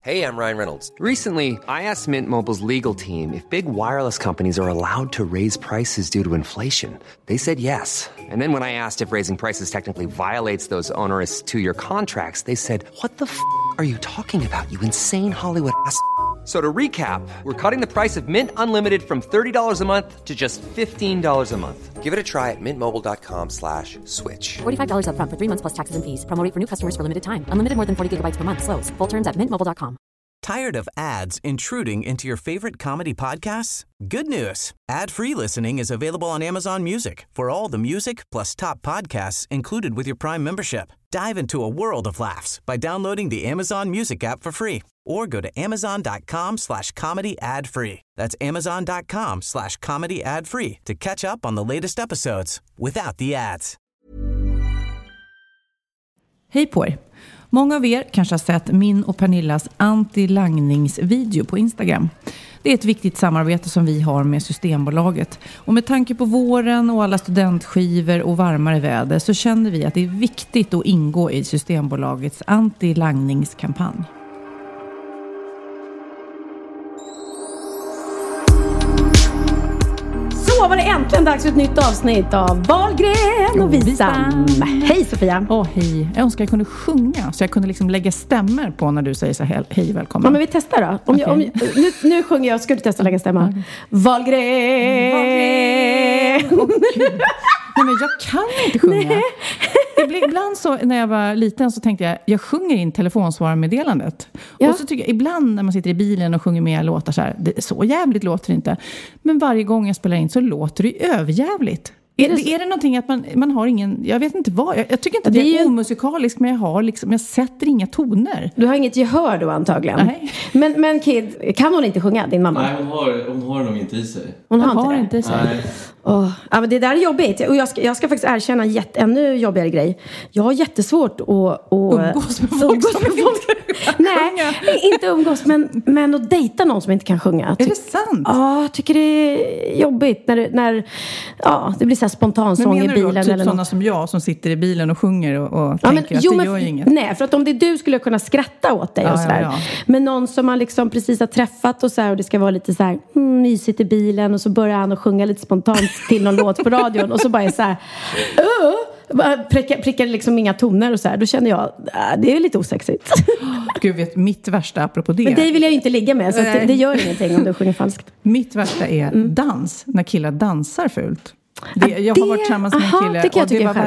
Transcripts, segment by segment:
Hey, I'm Ryan Reynolds. Recently, I asked Mint Mobile's legal team if big wireless companies are allowed to raise prices due to inflation. They said yes. And then when I asked if raising prices technically violates those onerous two-year contracts, they said, "What the f*** are you talking about, you insane Hollywood ass?" So to recap, we're cutting the price of Mint Unlimited from $30 a month to just $15 a month. Give it a try at mintmobile.com/switch. $45 up front for 3 months plus taxes and fees. Promo rate for new customers for limited time. Unlimited more than 40 gigabytes per month. Slows full terms at mintmobile.com. Tired of ads intruding into your favorite comedy podcasts? Good news. Ad-free listening is available on Amazon Music for all the music plus top podcasts included with your Prime membership. Dive into a world of laughs by downloading the Amazon Music app for free or go to amazon.com/comedy ad-free. That's amazon.com/comedy ad-free to catch up on the latest episodes without the ads. Hej på er! Många av er kanske har sett min och Pernillas anti-langningsvideo på Instagram. Det är ett viktigt samarbete som vi har med Systembolaget. Och med tanke på våren och alla studentskivor och varmare väder så känner vi att det är viktigt att ingå i Systembolagets anti-langningskampanj. Så var det äntligen dags för ett nytt avsnitt av Wahlgren och Wistam. Hej Sofia. Hej. Jag önskar jag kunde sjunga så jag kunde liksom lägga stämmer på när du säger så här, hej välkommen. Ja, men vi testar då. Nu sjunger jag, ska du testa att lägga stämma? Okay. Wahlgren. Nej, men jag kan inte sjunga. Ibland så, när jag var liten så tänkte jag sjunger in telefonsvararmeddelandet. Ja. Och så tycker jag, ibland när man sitter i bilen och sjunger med låtar så här, så jävligt låter det inte. Men varje gång jag spelar in så låter det överjävligt. Är det någonting att man har ingen, jag vet inte vad, jag tycker inte att det är omusikalisk, men jag sätter inga toner. Du har inget gehör då antagligen. Nej. Men Kid, kan hon inte sjunga, din mamma? Nej, hon har nog inte i sig. Hon har inte i sig. Nej. Ja, men det där är jobbigt. Och jag ska faktiskt erkänna en ännu jobbigare grej. Jag har jättesvårt att umgås med folk. Nej, inte umgås, men att dejta någon som inte kan sjunga. Är det sant? Ja, jag tycker det är jobbigt när det blir så här spontansång i bilen. Men menar du typ sådana som jag som sitter i bilen och sjunger och tänker att det gör inget? Nej, för att om det är du skulle jag kunna skratta åt dig och sådär. Ja. Men någon som man liksom precis har träffat och så här, och det ska vara lite så här mysigt i bilen och så börjar han att sjunga lite spontant till någon låt på radion och så bara är så här prickar liksom inga toner och så här. Då känner jag, det är lite osexigt. Gud, vet, mitt värsta apropå det. Men det vill jag ju inte ligga med, så det gör ingenting om du sjunger falskt. Mitt värsta är dans, när killar dansar fult. Jag har varit tillsammans med en kille och det var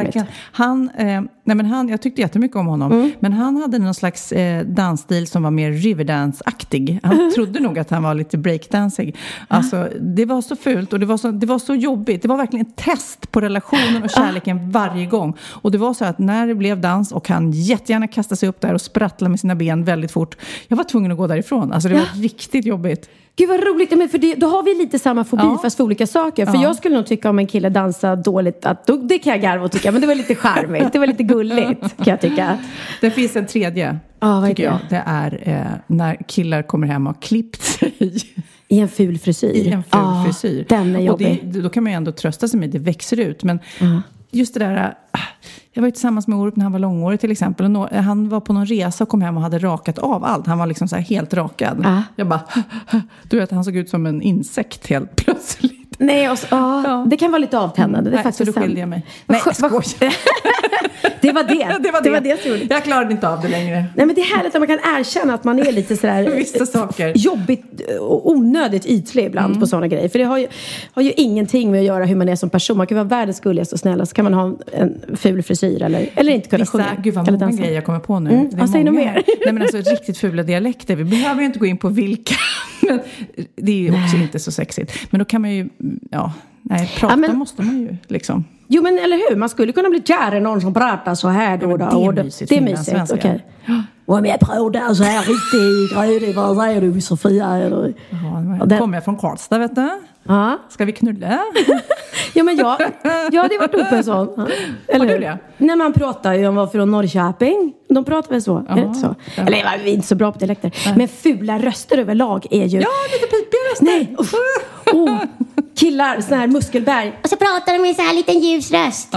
verkligen jag tyckte jättemycket om honom, men han hade någon slags dansstil som var mer Riverdance-aktig. Han trodde nog att han var lite breakdancing. Alltså, det var så fult och det var så jobbigt. Det var verkligen ett test på relationen och kärleken varje gång. Och det var så att när det blev dans och han jättegärna kastade sig upp där och sprattlade med sina ben väldigt fort, jag var tvungen att gå därifrån. Alltså det var riktigt jobbigt. Gud vad roligt, men för då har vi lite samma fobi fast för olika saker. För jag skulle nog tycka om en kille dansar dåligt, att det kan jag garva och tycka, men det var lite charmigt, det var lite gulligt kan jag tycka. Det finst en tredje, tycker jag. Det är när killar kommer hem och klippt sig i en ful frisyr. Frisyr. Den är jobbig. Och då kan man ju ändå trösta sig med det växer ut, men just det där. Jag var ju tillsammans med Orup när han var långårig till exempel. Och han var på någon resa och kom hem och hade rakat av allt. Han var liksom så här helt rakad. Jag bara, du vet, han såg ut som en insekt helt plötsligt. Nej, det kan vara lite avtändande. Det är faktiskt så då skilde jag mig. Nej, jag skojar. Det var det som gjorde. Jag klarade inte av det längre. Nej, men det är härligt att man kan erkänna att man är lite sådär vissa saker jobbigt och onödigt ytlig ibland på sådana grejer. För det har ju ingenting med att göra hur man är som person. Man kan vara världens gulligaste och snälla, så kan man ha en ful frisyr eller inte kunna sjunga. Gud vad många grejer jag kommer på nu. Säg nog mer. Nej, men alltså riktigt fula dialekter. Vi behöver ju inte gå in på vilka. Men det är ju också inte så sexigt. Men då kan man ju, prata måste man ju liksom. Jo, men eller hur? Man skulle kunna bli kär i någon som pratar så här då. Det är mysigt. Det är mysigt, okej. Och om jag pratar så här riktigt grödig, vad säger du, Sofia? Eller? Kommer jag från Karlstad, vet du? Ja. Ska vi knulla? Ja, men jag hade varit uppe en sån. Eller hur? Det? När man pratar ju om var från Norrköping. De pratar väl så, är det så? Ja. Eller vi är inte så bra på dialekter. Men fula röster överlag är ju... Ja, lite pipiga röster. Nej, killar, sån här muskelberg. Och så pratar de med så här liten ljus röst. Ja.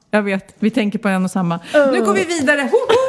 Jag vet, vi tänker på en och samma. Nu går vi vidare.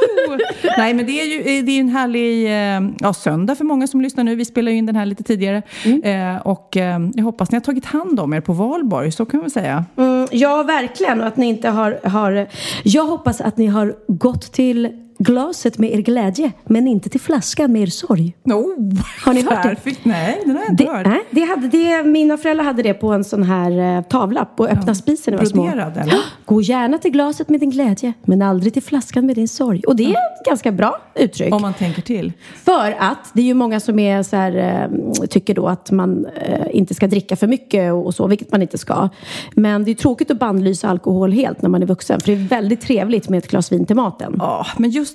Nej, men det är ju en härlig söndag för många som lyssnar nu. Vi spelar ju in den här lite tidigare. Och jag hoppas ni har tagit hand om er på Valborg, så kan man säga. Ja, verkligen. Och att ni inte har... Jag hoppas att ni har gått till glaset med er glädje, men inte till flaskan med er sorg. Har ni hört det? Nej, den har jag inte hört. Nej, mina föräldrar hade det på en sån här tavla på öppna spisen när jag var små. Eller? Gå gärna till glaset med din glädje, men aldrig till flaskan med din sorg. Och det är ett ganska bra uttryck. Om man tänker till. För att det är ju många som är så här, tycker då att man inte ska dricka för mycket och så, vilket man inte ska. Men det är tråkigt att bannlysa alkohol helt när man är vuxen. För det är väldigt trevligt med ett glas vin till maten. Ja, men just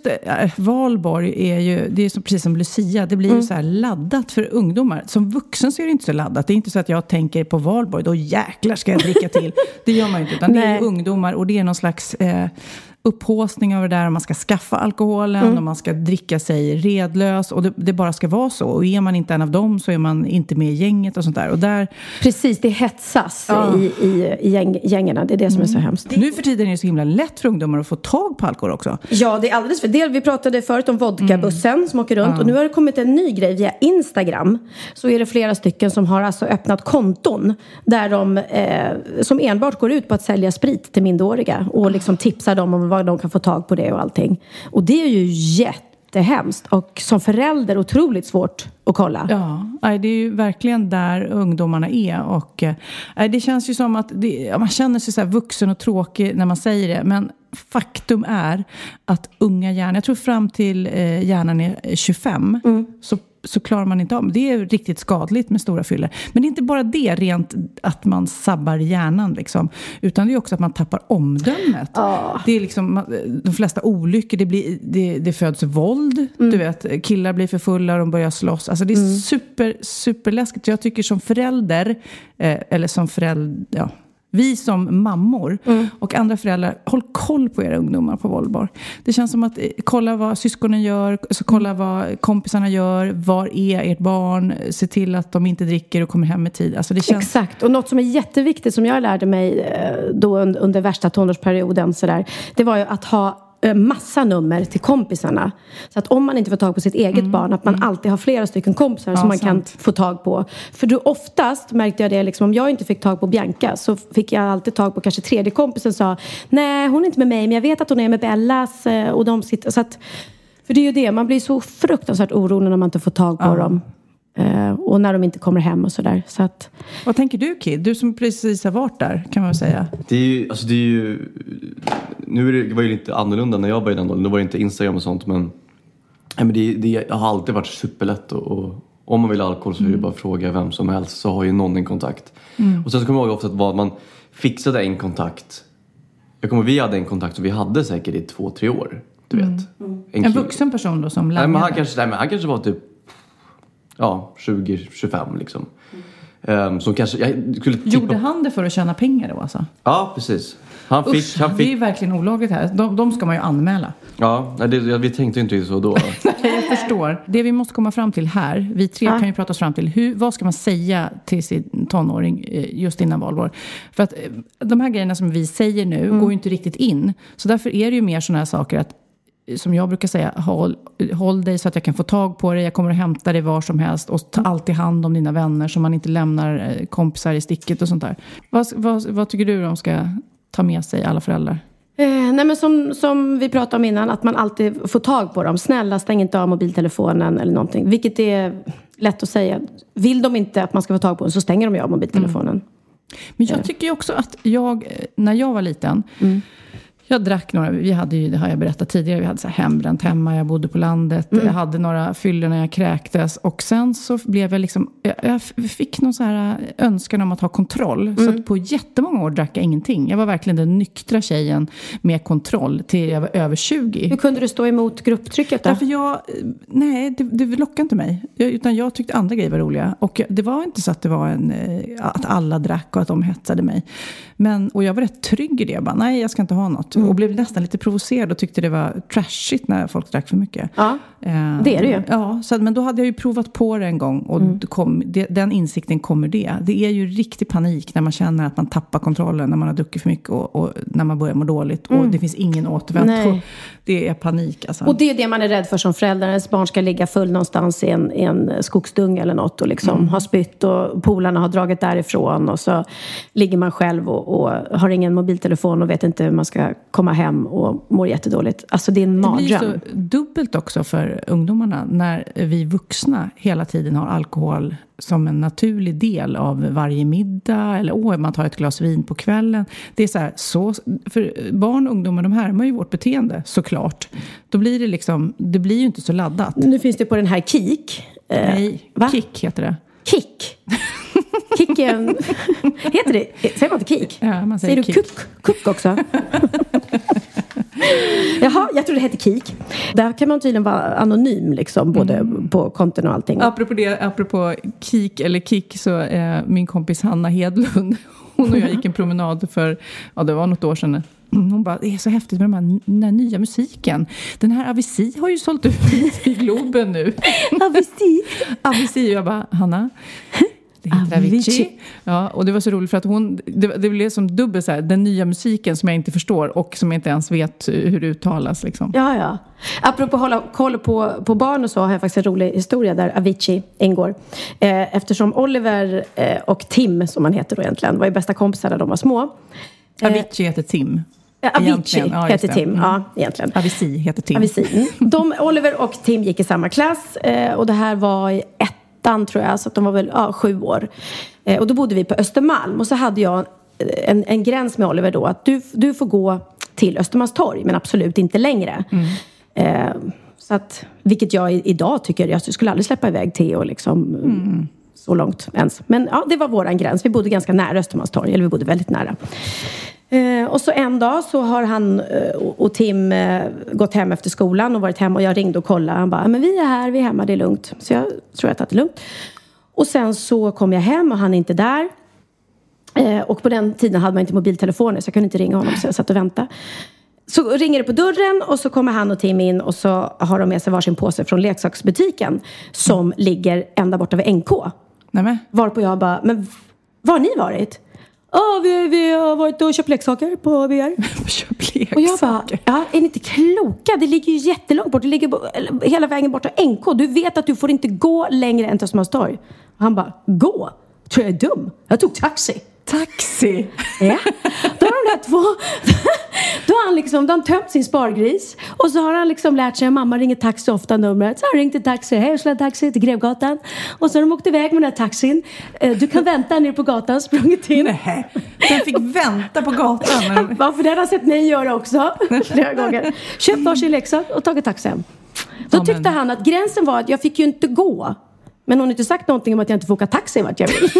Valborg är ju, det är så precis som Lucia, det blir ju så här laddat för ungdomar. Som vuxen så är det inte så laddat. Det är inte så att jag tänker på Valborg, då jäklar ska jag dricka till. Det gör man ju inte, utan det är ungdomar och det är någon slags upphåsning av det där, om man ska skaffa alkoholen och man ska dricka sig redlös och det bara ska vara så. Och är man inte en av dem så är man inte med i gänget och sånt där. Och där... Precis, det hetsas i gängerna. Det är det som är så hemskt. Nu för tiden är det så himla lätt för ungdomar att få tag på alkohol också. Ja, det är alldeles för del. Vi pratade förut om vodkabussen som åker runt och nu har det kommit en ny grej via Instagram. Så är det flera stycken som har alltså öppnat konton där de som enbart går ut på att sälja sprit till minderåriga och liksom tipsar dem om vad de kan få tag på det och allting. Och det är ju jättehemskt och som förälder otroligt svårt att kolla. Ja, det är ju verkligen där ungdomarna är och det känns ju som att man känner sig så här vuxen och tråkig när man säger det, men faktum är att unga hjärnan, jag tror fram till hjärnan är 25 så klarar man inte av. Det är riktigt skadligt med stora fyller. Men det är inte bara det rent att man sabbar hjärnan liksom, utan det är också att man tappar omdömet. Det är liksom de flesta olyckor, det föds våld, du vet, killar blir för fulla och de börjar slåss. Alltså det är superläskigt. Jag tycker som förälder vi som mammor och andra föräldrar, håll koll på era ungdomar på Valborg. Det känns som att kolla vad syskonen gör, så kolla vad kompisarna gör, var är ert barn, se till att de inte dricker och kommer hem i tid. Alltså det känns... Exakt, och något som är jätteviktigt som jag lärde mig då under värsta tonårsperioden det var ju att ha massa nummer till kompisarna. Så att om man inte får tag på sitt eget barn, att man alltid har flera stycken kompisar som man kan få tag på. För då oftast märkte jag det liksom, om jag inte fick tag på Bianca så fick jag alltid tag på kanske tredje kompisen sa, nej hon är inte med mig men jag vet att hon är med Bellas och de sitter, så att, för det är ju det, man blir så fruktansvärt orolig när man inte får tag på dem. Och när de inte kommer hem och sådär. Så att... Vad tänker du, Kid? Du som precis har varit där, kan man säga. Det är ju nu var det lite annorlunda när jag var i den åldern. Det var inte Instagram och sånt, men det har alltid varit superlätt och om man vill ha alkohol så är det bara att fråga vem som helst, så har ju någon en kontakt. Och sen så kommer jag ihåg ofta att man fixade en kontakt. Jag kommer ihåg vi hade en kontakt som vi hade säkert i 2-3 år, du vet. En vuxen person då som langade. Han kanske var typ 20-25 liksom. Som kanske jag skulle tippa... Gjorde han det för att tjäna pengar då alltså? Ja, precis. Han fick... Det är verkligen olagligt här. De ska man ju anmäla. Ja, vi tänkte inte så då. Nej, jag förstår. Det vi måste komma fram till här, vi tre kan ju prata oss fram till vad ska man säga till sin tonåring just innan Valborg. För att de här grejerna som vi säger nu går ju inte riktigt in. Så därför är det ju mer sådana här saker att, som jag brukar säga, håll dig så att jag kan få tag på dig. Jag kommer att hämta dig var som helst. Och ta alltid hand om dina vänner så man inte lämnar kompisar i sticket och sånt där. Vad tycker du de ska ta med sig, alla föräldrar? Nej, men som vi pratade om innan, att man alltid får tag på dem. Snälla, stäng inte av mobiltelefonen eller någonting. Vilket är lätt att säga. Vill de inte att man ska få tag på den så stänger de ju av mobiltelefonen. Men jag tycker ju också att när jag var liten... Jag drack några, vi hade ju, det har jag berättat tidigare, vi hade så här hembränt hemma, jag bodde på landet, jag hade några fyllor när jag kräktes och sen så blev jag liksom, jag fick någon så här önskan om att ha kontroll, så att på jättemånga år drack jag ingenting. Jag var verkligen den nyktra tjejen med kontroll till jag var över 20. Hur kunde du stå emot grupptrycket då? Därför det lockade inte mig, utan jag tyckte andra grejer var roliga och det var inte så att det var att alla drack och att de hetsade mig. Och jag var rätt trygg i det, jag bara, nej jag ska inte ha något. Och blev nästan lite provocerad och tyckte det var trashigt när folk drack för mycket. Ja, det är det ju. Ja, men då hade jag ju provat på det en gång. Och den insikten kommer det. Det är ju riktig panik när man känner att man tappar kontrollen. När man har druckit för mycket och när man börjar må dåligt. Och det finns ingen återvändo. Det är panik alltså. Och det är det man är rädd för som förälder. Ens barn ska ligga full någonstans i en skogsdung eller något. Och liksom har spytt och polarna har dragit därifrån. Och så ligger man själv och har ingen mobiltelefon och vet inte hur man ska komma hem och mår jättedåligt. Alltså det är en mardröm. Det blir så dubbelt också för ungdomarna när vi vuxna hela tiden har alkohol som en naturlig del av varje middag eller man tar ett glas vin på kvällen. Det är så för barn och ungdomar, de härmar ju vårt beteende såklart. Då blir det liksom, det blir ju inte så laddat. Nu finns det på den här Kik. Nej, Kik heter det. Kik. Kicken. Heter det? Säger man inte Kik? Ja, man säger du kuck också? Jaha, jag tror det heter Kik. Där kan man tydligen vara anonym liksom, både på konton och allting. Apropå Kik eller Kik så min kompis Hanna Hedlund, hon och jag gick en promenad för, det var något år sedan. Hon bara, det är så häftigt med den här nya musiken. Den här Avicii har ju sålt ut i Globen nu. Avicii. Jag bara, Hanna, det heter Avicii. Ja, och det var så roligt för att det blev som dubbel så här, den nya musiken som jag inte förstår och som jag inte ens vet hur det uttalas liksom. Ja. Apropå hålla koll på barn och så har jag faktiskt en rolig historia där Avicii ingår. Eftersom Oliver och Tim, som han heter då egentligen, var ju bästa kompisar när de var små. Avicii heter Tim. Avicii heter Tim, egentligen. Avicii heter Tim. Avicii. Oliver och Tim gick i samma klass och det här var i tror jag, så att de var väl 7 år. Och då bodde vi på Östermalm och så hade jag en gräns med Oliver då att du får gå till Östermalmstorg men absolut inte längre. Så att, vilket jag idag tycker, jag skulle aldrig släppa iväg Theo liksom så långt ens. Men ja, det var våran gräns. Vi bodde ganska nära Östermalmstorg, eller vi bodde väldigt nära. Och så en dag så har han och Tim gått hem efter skolan och varit hemma och jag ringde och kollade. Han bara, men vi är här, vi är hemma, det är lugnt. Så jag tror att det är lugnt. Och sen så kom jag hem och han är inte där. Och på den tiden hade man inte mobiltelefoner så jag kunde inte ringa honom så jag satt och väntade. Så ringer det på dörren och så kommer han och Tim in och så har de med sig varsin påse från leksaksbutiken som ligger ända borta vid NK. Nämen. Varpå jag bara, men var har ni varit? Vi har varit och köpt leksaker på VR. Och jag bara, är ni inte kloka? Det ligger ju jättelångt bort. Det ligger hela vägen bort till NK. Du vet att du får inte gå längre än till Östermalmstorg. Och han bara, gå? Tror jag är dum? Jag tog taxi. Taxi? Ja. Då har de där två... Då har han liksom, de har tömt sin spargris. Och så har han liksom lärt sig att mamma ringer taxi ofta numret. Så han ringde taxi. Hej, jag ska taxi till Grevgatan. Och så har de åkt iväg med den här taxin. Du kan vänta ner på gatan, sprungit in. Nej, den fick vänta på gatan. Varför det har jag sett mig göra också. Flera gånger. Köpt varsin leksak och tagit taxi hem. Då tyckte han att gränsen var att jag fick ju inte gå. Men hon har inte sagt någonting om att jag inte får åka taxi vart jag vill.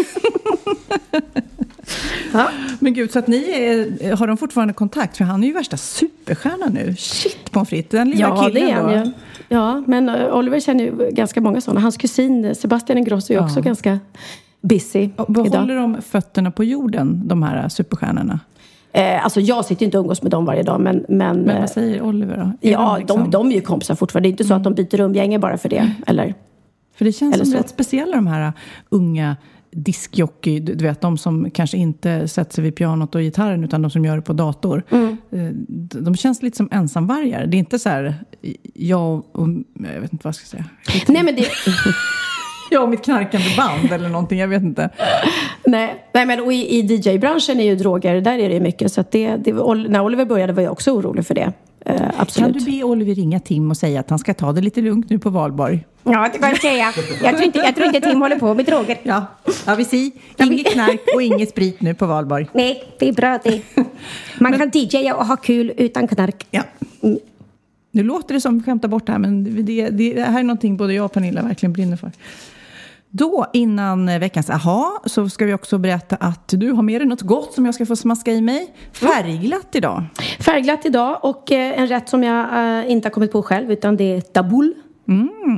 Ja. Men gud, så att har de fortfarande kontakt? För han är ju värsta superstjärna nu. Shit, pommes frites, den lilla killen det är han ju. Ja, men Oliver känner ju ganska många sådana. Hans kusin Sebastian Ingrosso är också ganska busy. Behåller de fötterna på jorden, de här superstjärnorna? Alltså jag sitter inte och umgås med dem varje dag. Men vad säger Oliver då? Ja, de är ju kompisar fortfarande. Det är inte så att de byter rumgänge bara för det. Eller? För det känns eller som så. Rätt speciella de här unga diskjockey, du vet, de som kanske inte sätter sig vid pianot och gitarren utan de som gör det på dator. De känns lite som ensamvargar. Det är inte så här jag vet inte vad jag ska säga. Nej, men det... Jag och mitt knarkande band eller någonting, jag vet inte. Nej men och i DJ-branschen är ju droger, där är det mycket. Så att när Oliver började var jag också orolig för det. Absolut. Kan du be Oliver ringa Tim och säga att han ska ta det lite lugnt nu på Valborg? Ja, det kan jag säga. Jag tror inte Tim håller på med droger. Ja, vi ser. Inget knark och inget sprit nu på Valborg. Nej, det är bra det. Man kan DJa och ha kul utan knark. Ja. Nu låter det som skämta bort det här, men det här är någonting både jag och Pernilla verkligen brinner för. Då, innan veckans så ska vi också berätta att du har med dig något gott som jag ska få smaska i mig. Färgglatt idag. Färgglatt idag och en rätt som jag inte har kommit på själv, utan det är taboul.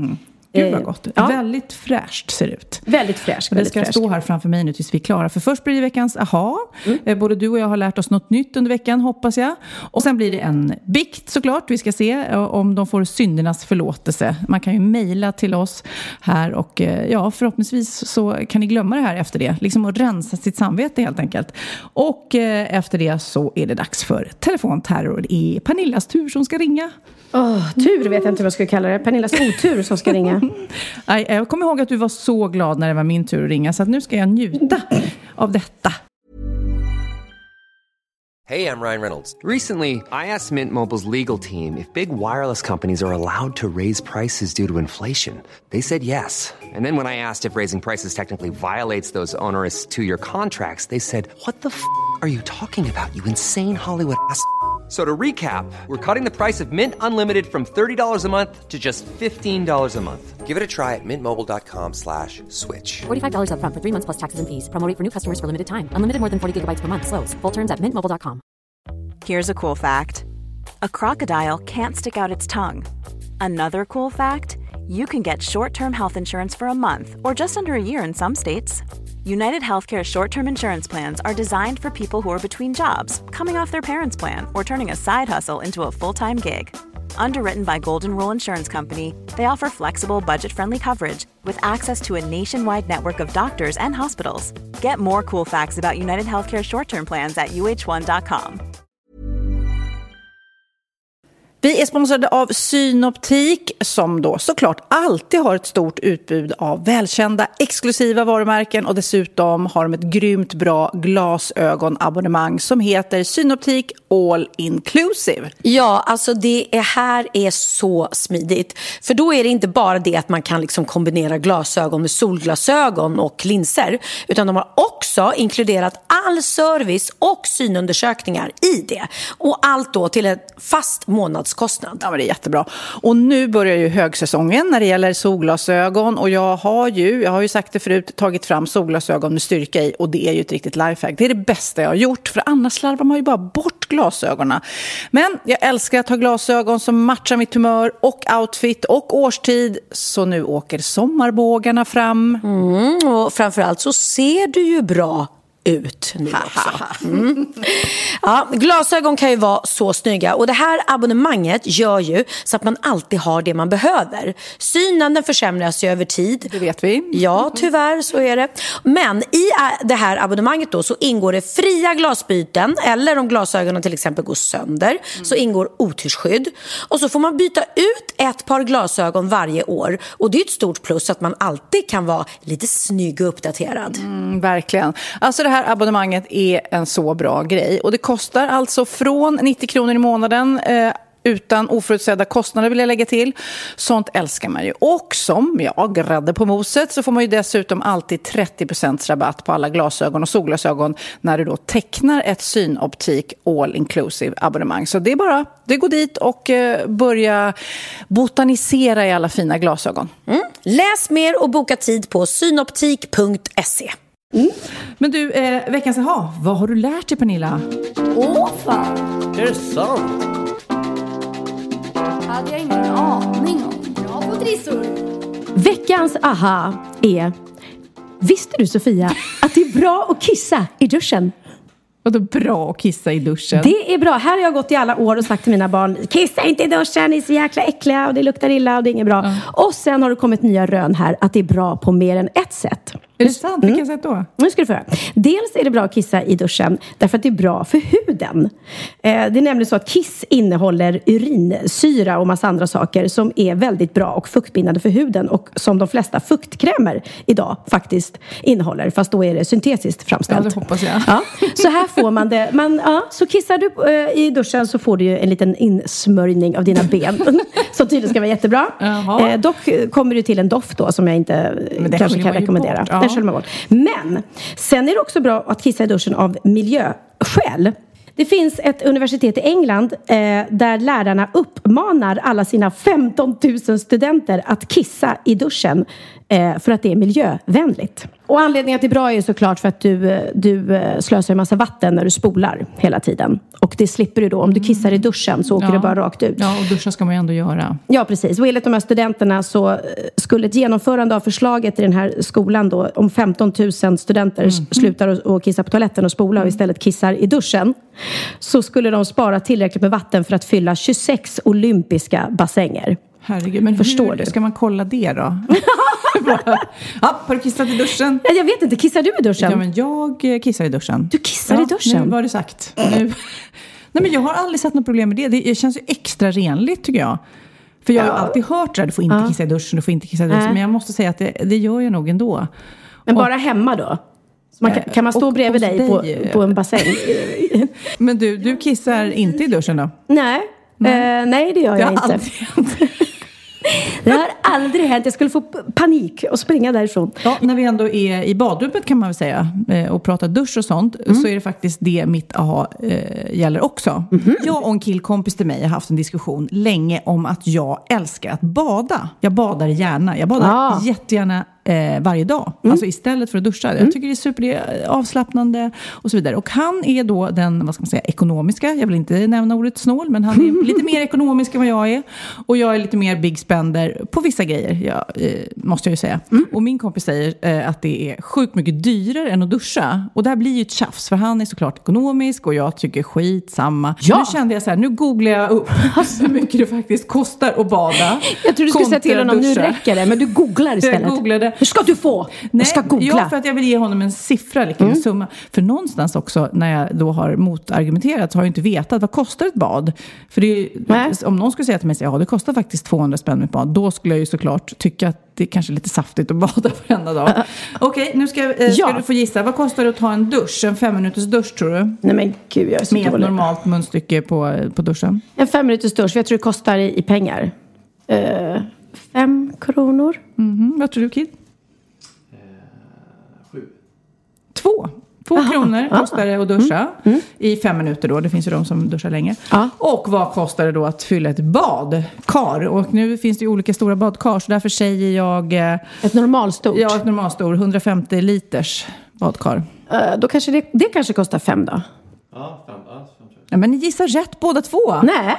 Gud vad gott. Väldigt fräscht ser det ut. Väldigt fräscht. Det ska stå här framför mig nu tills vi är klara. För först blir det veckans aha. Både du och jag har lärt oss något nytt under veckan, hoppas jag. Och sen blir det en bikt såklart. Vi ska se om de får syndernas förlåtelse. Man kan ju mejla till oss här. Och förhoppningsvis så kan ni glömma det här efter det. Liksom att rensa sitt samvete helt enkelt. Och efter det så är det dags för telefonterror. Det är Pernillas tur som ska ringa. Tur vet jag inte vad jag ska kalla det. Pernillas otur som ska ringa. Nej, jag kommer ihåg att du var så glad när det var min tur att ringa. Så att nu ska jag njuta av detta. Hey, I'm Ryan Reynolds. Recently, I asked Mint Mobile's legal team if big wireless companies are allowed to raise prices due to inflation. They said yes. And then when I asked if raising prices technically violates those onerous 2-year contracts, they said, "What the f*** are you talking about, you insane Hollywood ass?" So to recap, we're cutting the price of Mint Unlimited from $30 a month to just $15 a month. Give it a try at mintmobile.com/switch. $45 up front for 3 months plus taxes and fees. Promo rate for new customers for limited time. Unlimited more than 40 gigabytes per month. Slows full terms at mintmobile.com. Here's a cool fact. A crocodile can't stick out its tongue. Another cool fact, you can get short-term health insurance for a month or just under a year in some states. United Healthcare short-term insurance plans are designed for people who are between jobs, coming off their parents' plan, or turning a side hustle into a full-time gig. Underwritten by Golden Rule Insurance Company, they offer flexible, budget-friendly coverage with access to a nationwide network of doctors and hospitals. Get more cool facts about United Healthcare short-term plans at uh1.com. Vi är sponsrade av Synoptik som då såklart alltid har ett stort utbud av välkända exklusiva varumärken och dessutom har de ett grymt bra glasögonabonnemang som heter Synoptik All Inclusive. Ja, alltså det här är så smidigt. För då är det inte bara det att man kan liksom kombinera glasögon med solglasögon och linser, utan de har också inkluderat all service och synundersökningar i det. Och allt då till ett fast månadskostnad. Ja, men det är jättebra. Och nu börjar ju högsäsongen när det gäller solglasögon och jag har ju sagt det förut, tagit fram solglasögon med styrka i och det är ju ett riktigt lifehack. Det är det bästa jag har gjort, för annars slarvar man ju bara bort glasögonen. Men jag älskar att ha glasögon som matchar mitt humör och outfit och årstid, så nu åker sommarbågarna fram. Och framförallt så ser du ju bra ut nu också. Ja, glasögon kan ju vara så snygga och det här abonnemanget gör ju så att man alltid har det man behöver. Synen den försämras ju över tid. Det vet vi. Ja, tyvärr så är det. Men i det här abonnemanget då så ingår det fria glasbyten, eller om glasögonen till exempel går sönder så ingår otyrsskydd. Och så får man byta ut ett par glasögon varje år och det är ett stort plus att man alltid kan vara lite snygg och uppdaterad. Verkligen. Alltså det här abonnemanget är en så bra grej och det kostar alltså från 90 kronor i månaden utan oförutsedda kostnader, vill jag lägga till. Sånt älskar man ju. Och som grädde på moset så får man ju dessutom alltid 30% rabatt på alla glasögon och solglasögon när du då tecknar ett Synoptik All Inclusive abonnemang. Så det är bara, det går dit och börja botanisera i alla fina glasögon. Läs mer och boka tid på synoptik.se. Men du, veckans vad har du lärt dig, Pernilla? Fan. Är det sant? Hade jag ingen aning om. Bra på trissor. Veckans aha är: visste du, Sofia, att det är bra att kissa i duschen? Och då bra att kissa i duschen. Det är bra. Här har jag gått i alla år och sagt till mina barn: kissa inte i duschen, ni är så jäkla äckliga och det luktar illa och det är inget bra. Och sen har det kommit nya rön här att det är bra på mer än ett sätt. Är det sant? Vilket sätt då? Nu ska du få höra. Dels är det bra att kissa i duschen därför att det är bra för huden. Det är nämligen så att kiss innehåller urinsyra och massa andra saker som är väldigt bra och fuktbindande för huden och som de flesta fuktkrämer idag faktiskt innehåller. Fast då är det syntetiskt framställt. Ja, det hoppas jag. Ja, så här får man det. Så kissar du i duschen så får du ju en liten insmörjning av dina ben. Så tydligen ska vara jättebra. Dock kommer det till en doft då som jag inte kanske kan rekommendera. Men sen är det också bra att kissa i duschen av miljöskäl. Det finns ett universitet i England där lärarna uppmanar alla sina 15 000 studenter att kissa i duschen för att det är miljövänligt. Och anledningen till bra är ju såklart för att du slösar en massa vatten när du spolar hela tiden. Och det slipper du då. Om du kissar i duschen så åker det bara rakt ut. Ja, och duschen ska man ju ändå göra. Ja, precis. Och enligt de här studenterna så skulle ett genomförande av förslaget i den här skolan då, om 15 000 studenter slutar och kissa på toaletten och spola och istället kissar i duschen, så skulle de spara tillräckligt med vatten för att fylla 26 olympiska bassänger. Herregud, men förstår du? Ska man kolla det då? Ja, har du kissat i duschen? Jag vet inte, kissar du i duschen? Ja, men jag kissar i duschen. Du kissar i duschen? Nu var det sagt. Nej, men jag har aldrig sett något problem med det. Det känns ju extra renligt tycker jag. För jag har alltid hört det. Du får inte kissa i duschen, du får inte kissa i duschen. Men jag måste säga att det gör jag nog ändå. Men bara hemma då? Kan man stå bredvid dig på en bassäng? Men du kissar inte i duschen då? Nej, nej det gör jag inte. Det har aldrig hänt. Jag skulle få panik och springa därifrån. Ja, när vi ändå är i badrummet kan man väl säga och pratar dusch och sånt, så är det faktiskt det mitt gäller också. Jag och en killkompis till mig har haft en diskussion länge om att jag älskar att bada. Jag badar gärna. Jag badar jättegärna varje dag. Alltså istället för att duscha. Jag tycker det är super avslappnande och så vidare. Och han är då den, vad ska man säga, ekonomiska. Jag vill inte nämna ordet snål, men han är lite mer ekonomisk än vad jag är. Och jag är lite mer big spender på vissa grejer, måste jag ju säga. Och min kompis säger att det är sjukt mycket dyrare än att duscha. Och det här blir ju ett tjafs, för han är såklart ekonomisk och jag tycker skit samma. Nu kände jag så här, nu googlar jag upp hur mycket det faktiskt kostar att bada. Jag tror du skulle säga till honom, nu räcker det, men du googlar istället. Jag googlade. Hur ska du få? Jag ska googla. Ja, för att jag vill ge honom en siffra, en summa. För någonstans också, när jag då har motargumenterat, så har jag inte vetat vad kostar ett bad. För det är, om någon skulle säga till mig, det kostar faktiskt 200 spänn med ett bad, då skulle jag ju såklart tycka att det är kanske lite saftigt att bada varenda dag. Okej, nu ska du få gissa. Vad kostar det att ta en dusch? En 5 minuters dusch, tror du? Nej men gud, jag är så med ett normalt munstycke på duschen. En 5 minuters dusch, jag tror det kostar i pengar. 5 kronor. Vad tror du, Kid? 2 kronor kostar det att duscha i 5 minuter då. Det finns ju de som duschar länge. Och vad kostar det då att fylla ett badkar? Och nu finns det ju olika stora badkar, så därför säger jag... ett normalstort? Ja, ett normalstort. 150 liters badkar. Då kanske det kanske kostar 5 då? Ja, 5. Ja, men ni gissar rätt båda två. Nej.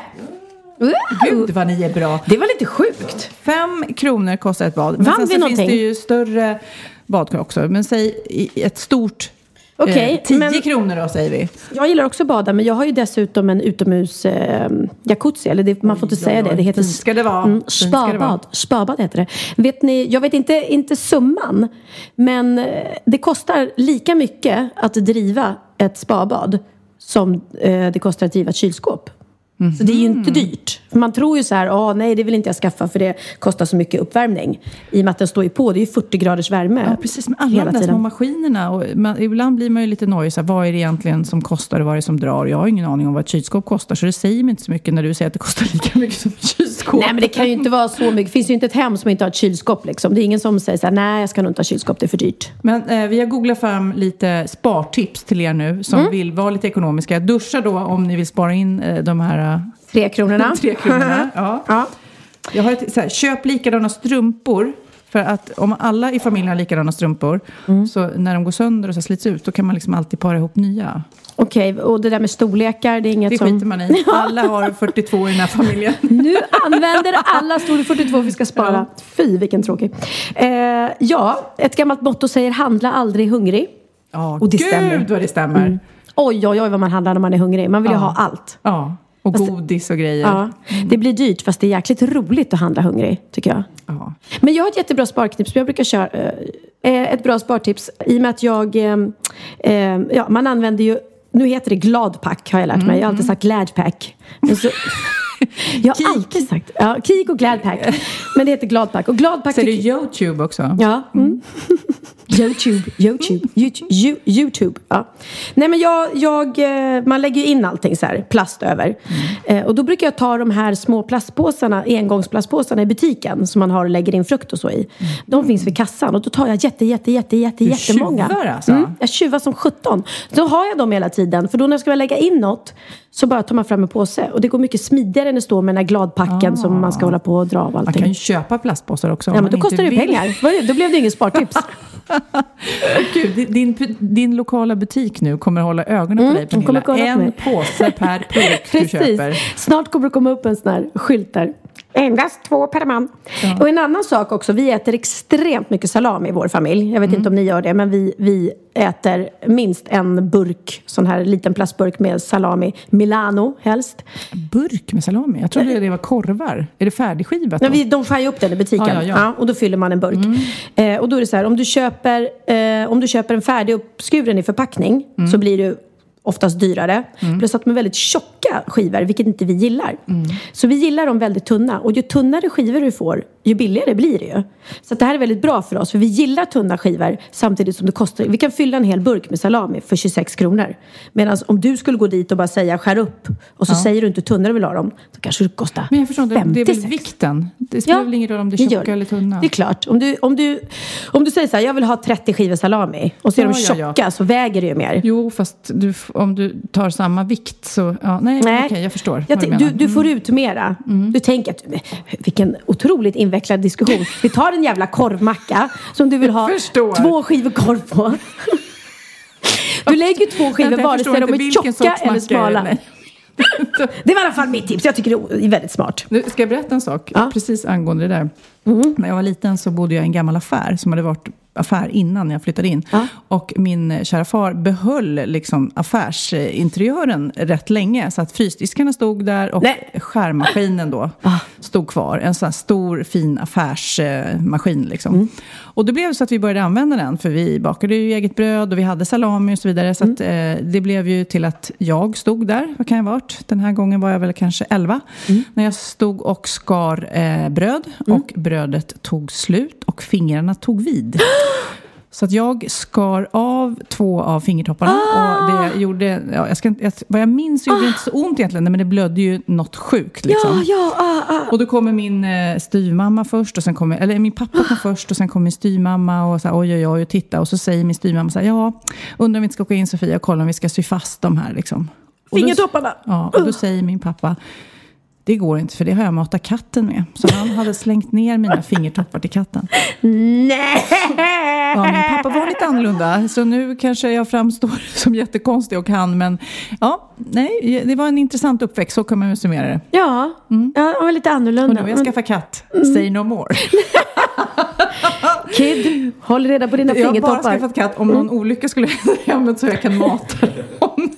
Gud vad ni är bra. Det var lite sjukt. 5 kronor kostar ett bad. Men vann sen vi så någonting? Finns det ju större badkar också. Men säg ett stort... 10 kronor då, säger vi. Jag gillar också bada, men jag har ju dessutom en utomhus jacuzzi. Eller man får inte säga det. Det heter ska det vara. Spabad. Spabad heter det. Vet ni, jag vet inte summan, men det kostar lika mycket att driva ett spabad som det kostar att driva ett kylskåp. Så det är ju inte dyrt. För man tror ju så här, nej det vill inte jag skaffa för det kostar så mycket uppvärmning. I och med att den står ju på, det är ju 40 graders värme. Ja, precis, med alla de där små maskinerna. Och ibland blir man ju lite nöjd, så här, vad är det egentligen som kostar och vad är det som drar? Jag har ingen aning om vad ett kylskåp kostar, så det säger mig inte så mycket när du säger att det kostar lika mycket som ett kylskåp. Nej, men det kan ju inte vara så mycket. Det finns ju inte ett hem som inte har ett kylskåp liksom. Det är ingen som säger så här, nej jag ska nog inte ha kylskåp, det är för dyrt. Men vi har googlat fram lite spartips till er nu som vill vara lite ekonomiska. Duscha då om ni vill spara in de här 3 kronorna. 3 kronorna, ja. Jag har så här, köp likadana strumpor. För att om alla i familjen har likadana strumpor, så när de går sönder och så slits ut, då kan man liksom alltid para ihop nya. Okej, och det där med storlekar, det är inget det skiter man i. Alla har 42 i den här familjen. Nu använder alla storlek 42 vi ska spara. Ja. Fy, vilken tråkig. Ett gammalt motto säger, handla aldrig hungrig. Och det stämmer. Vad det stämmer. Oj, vad man handlar när man är hungrig. Man vill ju ha allt. Ja. Och godis och grejer. Ja, det blir dyrt, fast det är jäkligt roligt att handla hungrig, tycker jag. Ja. Men jag har ett jättebra sparknips. Jag brukar köra ett bra spartips. I och med att man använder ju, nu heter det Gladpack, har jag lärt mig. Jag har alltid sagt Gladpack. Men så, jag har alltid sagt Kik och Gladpack. Men det heter Gladpack. Och Gladpack så är det YouTube också? Ja. YouTube. Ja. Nej, men man lägger ju in allting så här, plast över. Och då brukar jag ta de här små plastpåsarna, engångsplastpåsarna i butiken som man har och lägger in frukt och så i. De finns vid kassan och då tar jag jättemånga. Du tjuvar alltså? Jag tjuvar som 17. Så har jag dem hela tiden, för då när jag ska lägga in något så bara tar man fram en påse. Och det går mycket smidigare än det står med den här gladpacken som man ska hålla på och dra av allting. Man kan ju köpa plastpåsar också. Ja, men då kostar det pengar. Då blev det ingen spartips. Gud, din lokala butik nu kommer hålla ögonen på dig, Pernilla. En påse per produkt du köper. Snart kommer det komma upp en sån här skylt där. Endast 2 per man. Ja. Och en annan sak också, vi äter extremt mycket salami i vår familj. Jag vet inte om ni gör det, men vi äter minst en burk, sån här liten plastburk med salami. Milano helst. Burk med salami? Jag trodde det var korvar. Är det färdigskivat då? Nej, de skär ju upp den i butiken. Ja, och då fyller man en burk. Och då är det så här, om du köper en färdig uppskuren i förpackning så blir det oftast dyrare. Plus att de är väldigt tjocka skivor, vilket inte vi gillar. Så vi gillar dem väldigt tunna. Och ju tunnare skivor du får, ju billigare blir det ju. Så att det här är väldigt bra för oss. För vi gillar tunna skivor samtidigt som det kostar. Vi kan fylla en hel burk med salami för 26 kronor. Medan om du skulle gå dit och bara säga skär upp. Och så säger du inte tunnare vill ha dem. Då kanske det kostar 56. Men jag förstår inte, det är väl vikten? Det spelar väl ingen roll om det är tjocka eller tunna? Det är klart. Om du säger så här, jag vill ha 30 skivor salami. Och så är de tjocka så väger det ju mer. Jo, fast om du tar samma vikt så... Nej. Okej, jag förstår du får ut mera. Du tänker att vilken otroligt invecklad diskussion. Vi tar en jävla korvmacka som du vill ha 2 skivor korv på. Du lägger 2 skivor vare sig de är tjocka eller smala. Det var i alla fall mitt tips. Jag tycker det är väldigt smart. Nu ska jag berätta en sak precis angående det där. När jag var liten så bodde jag i en gammal affär som hade varit affär innan jag flyttade in. Och min kära far behöll liksom affärsinteriören rätt länge. Så att frysdiskarna stod där och skärmaskinen då stod kvar. En sån här stor fin affärsmaskin liksom. Och då blev det så att vi började använda den. För vi bakade ju eget bröd och vi hade salami och så vidare. Så att det blev ju till att jag stod där. Vad kan jag ha varit? Den här gången var jag väl kanske 11. När jag stod och skar bröd. Och brödet tog slut och fingrarna tog vid. Så att jag skar av 2 av fingertopparna. Och det gjorde, vad jag minns gjorde det inte så ont egentligen. Men det blödde ju något sjukt liksom. Och då kommer min styvmamma först. Och sen kommer, min pappa kom först. Och sen kommer min styvmamma och så här, oj och titta. Och så säger min styvmamma så här, undrar om vi inte ska åka in Sofia och kolla om vi ska sy fast de här liksom. Fingertopparna! Och då säger min pappa, det går inte för det har jag matat katten med. Så han hade slängt ner mina fingertoppar till katten. Nej! Ja, min pappa var lite annorlunda. Så nu kanske jag framstår som jättekonstig och kan. Men det var en intressant uppväxt. Så kan man ju summera det. Ja, jag var lite annorlunda. Och nu har jag skaffat katt. Say no more. Kid, håll reda på dina fingertoppar. Jag har bara skaffat katt. Om någon olycka skulle hända så jag kan mata dem.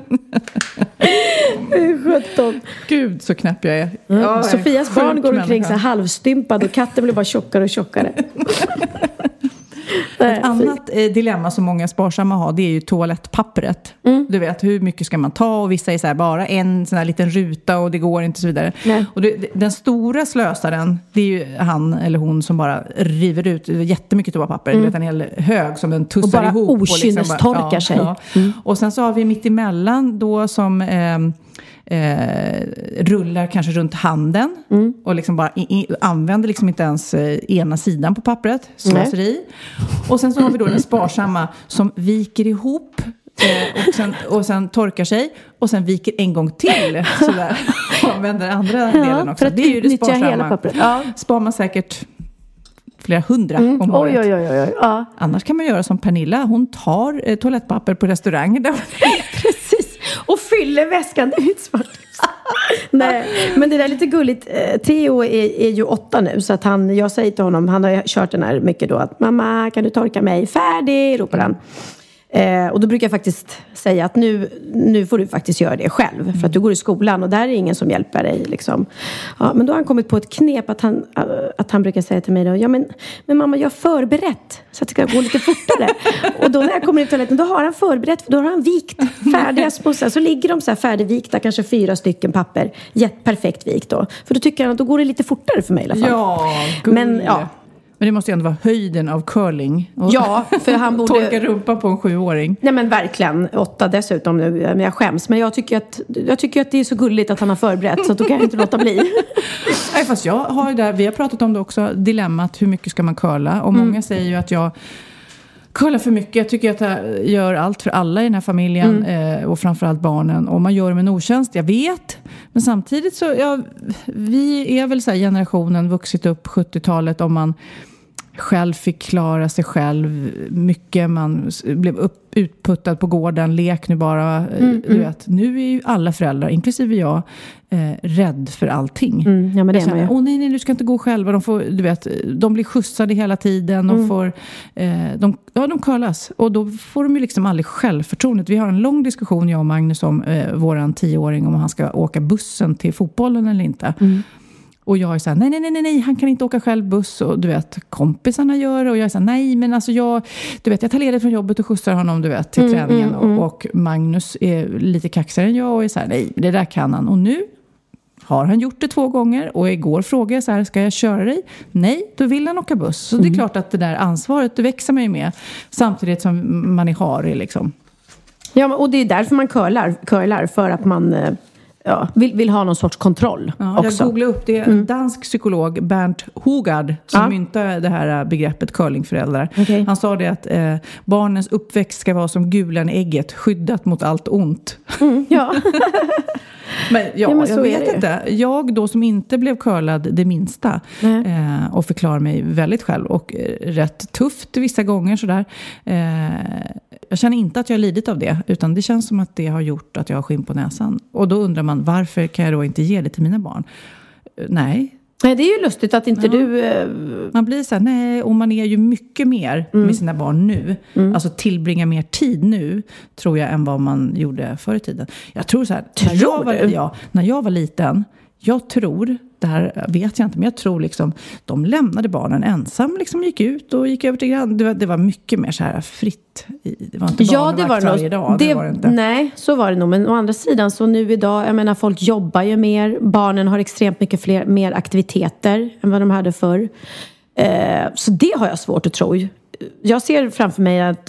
17. Gud, så knäpp jag är. Sofias barn går omkring så här halvstympad och katten blir bara tjockare och tjockare. Ett annat dilemma som många sparsamma har, det är ju toalettpappret. Du vet, hur mycket ska man ta? Och vissa är så här, bara en sån här liten ruta och det går inte så vidare. Och den stora slösaren, det är ju han eller hon som bara river ut jättemycket toapapper. Du vet, en hel hög som den tussar ihop. Och bara okynnestorkar sig. Och sen så har vi mitt emellan då som... rullar kanske runt handen och liksom bara använder liksom inte ens ena sidan på pappret, slöseri. Och sen så har vi då den sparsamma som viker ihop och sen torkar sig och sen viker en gång till sådär, och använder andra delen också. För att det är ju det sparsamma. Hela pappret. Spar man säkert flera hundra om året. Oj. Annars kan man göra som Pernilla, hon tar toalettpapper på restauranger där. Precis. Och fyller väskan ut smart. Nej, men det där är lite gulligt. Theo är ju 8 nu. Så att jag säger till honom, han har kört den här mycket då. Att mamma, kan du torka mig? Färdig, ropar han. Och då brukar jag faktiskt säga att nu får du faktiskt göra det själv. För att du går i skolan och där är ingen som hjälper dig. Liksom. Ja, men då har han kommit på ett knep att han brukar säga till mig då, men mamma, jag har förberett så att det ska gå lite fortare. Och då när jag kommer in i toaletten, då har han förberett, för då har han vikt färdiga smussar. Så ligger de så här färdigvikta, kanske 4 stycken papper. Perfekt vikt då. För då tycker han att då går det lite fortare för mig i alla fall. Ja, men det måste ju ändå vara höjden av curling. Ja, för han borde... Torka rumpa på en 7-åring. Nej, men verkligen. 8 dessutom nu. Men jag skäms. Men jag tycker att det är så gulligt att han har förberett. Så att då kan jag inte låta bli. Nej, fast jag har ju vi har pratat om det också. Dilemmat, hur mycket ska man curla? Och många säger ju att jag curlar för mycket. Jag tycker att jag gör allt för alla i den här familjen. Och framförallt barnen. Och man gör det med en otjänst, jag vet. Men samtidigt så, vi är väl så här generationen vuxit upp 70-talet om man själv fick klara sig själv mycket. Man blev utputtad på gården, lek nu bara. Du vet, nu är ju alla föräldrar, inklusive jag, rädd för allting. Ja, men det är man ju. Nej, du ska inte gå själva. De blir skjutsade hela tiden. De får, de kallas. Och då får de ju liksom aldrig självförtroendet. Vi har en lång diskussion, jag och Magnus, om våran 10-åring, om han ska åka bussen till fotbollen eller inte. Och jag är så här, nej, han kan inte åka själv buss. Och du vet, kompisarna gör det. Och jag är så här, nej, men alltså jag tar ledigt från jobbet och skjutsar honom, du vet, till träningen. Och Magnus är lite kaxigare än jag och är så här, nej, det där kan han. Och nu har han gjort det 2 gånger. Och igår frågade jag så här, ska jag köra dig? Nej, då vill han åka buss. Så det är klart att det där ansvaret, det växer man ju med. Samtidigt som man är harig liksom. Ja, och det är därför man curlar för att man vill ha någon sorts kontroll också. Jag googlade upp det. En dansk psykolog, Bernd Hogard, som myntade det här begreppet curlingföräldrar. Okay. Han sa det att barnens uppväxt ska vara som gulan i ägget, skyddat mot allt ont. Ja. Men jag vet inte. Jag då som inte blev curlad det minsta och förklarar mig väldigt själv och rätt tufft vissa gånger sådär. Jag känner inte att jag har lidit av det, utan det känns som att det har gjort att jag har skinn på näsan. Och då undrar man, varför kan jag då inte ge det till mina barn? Nej, det är ju lustigt att inte du... Man blir så här, nej, och man är ju mycket mer med sina barn nu. Alltså tillbringa mer tid nu, tror jag, än vad man gjorde förr i tiden. Jag tror så här, när jag var liten, jag tror, det här vet jag inte, men jag tror liksom, de lämnade barnen ensam, liksom gick ut och gick över till grann. Det var mycket mer så här fritt. Det var inte barnvakt varje dag. Det var det inte. Nej, så var det nog. Men å andra sidan, så nu idag, jag menar, folk jobbar ju mer. Barnen har extremt mycket mer aktiviteter än vad de hade förr. Så det har jag svårt att tro. Jag ser framför mig att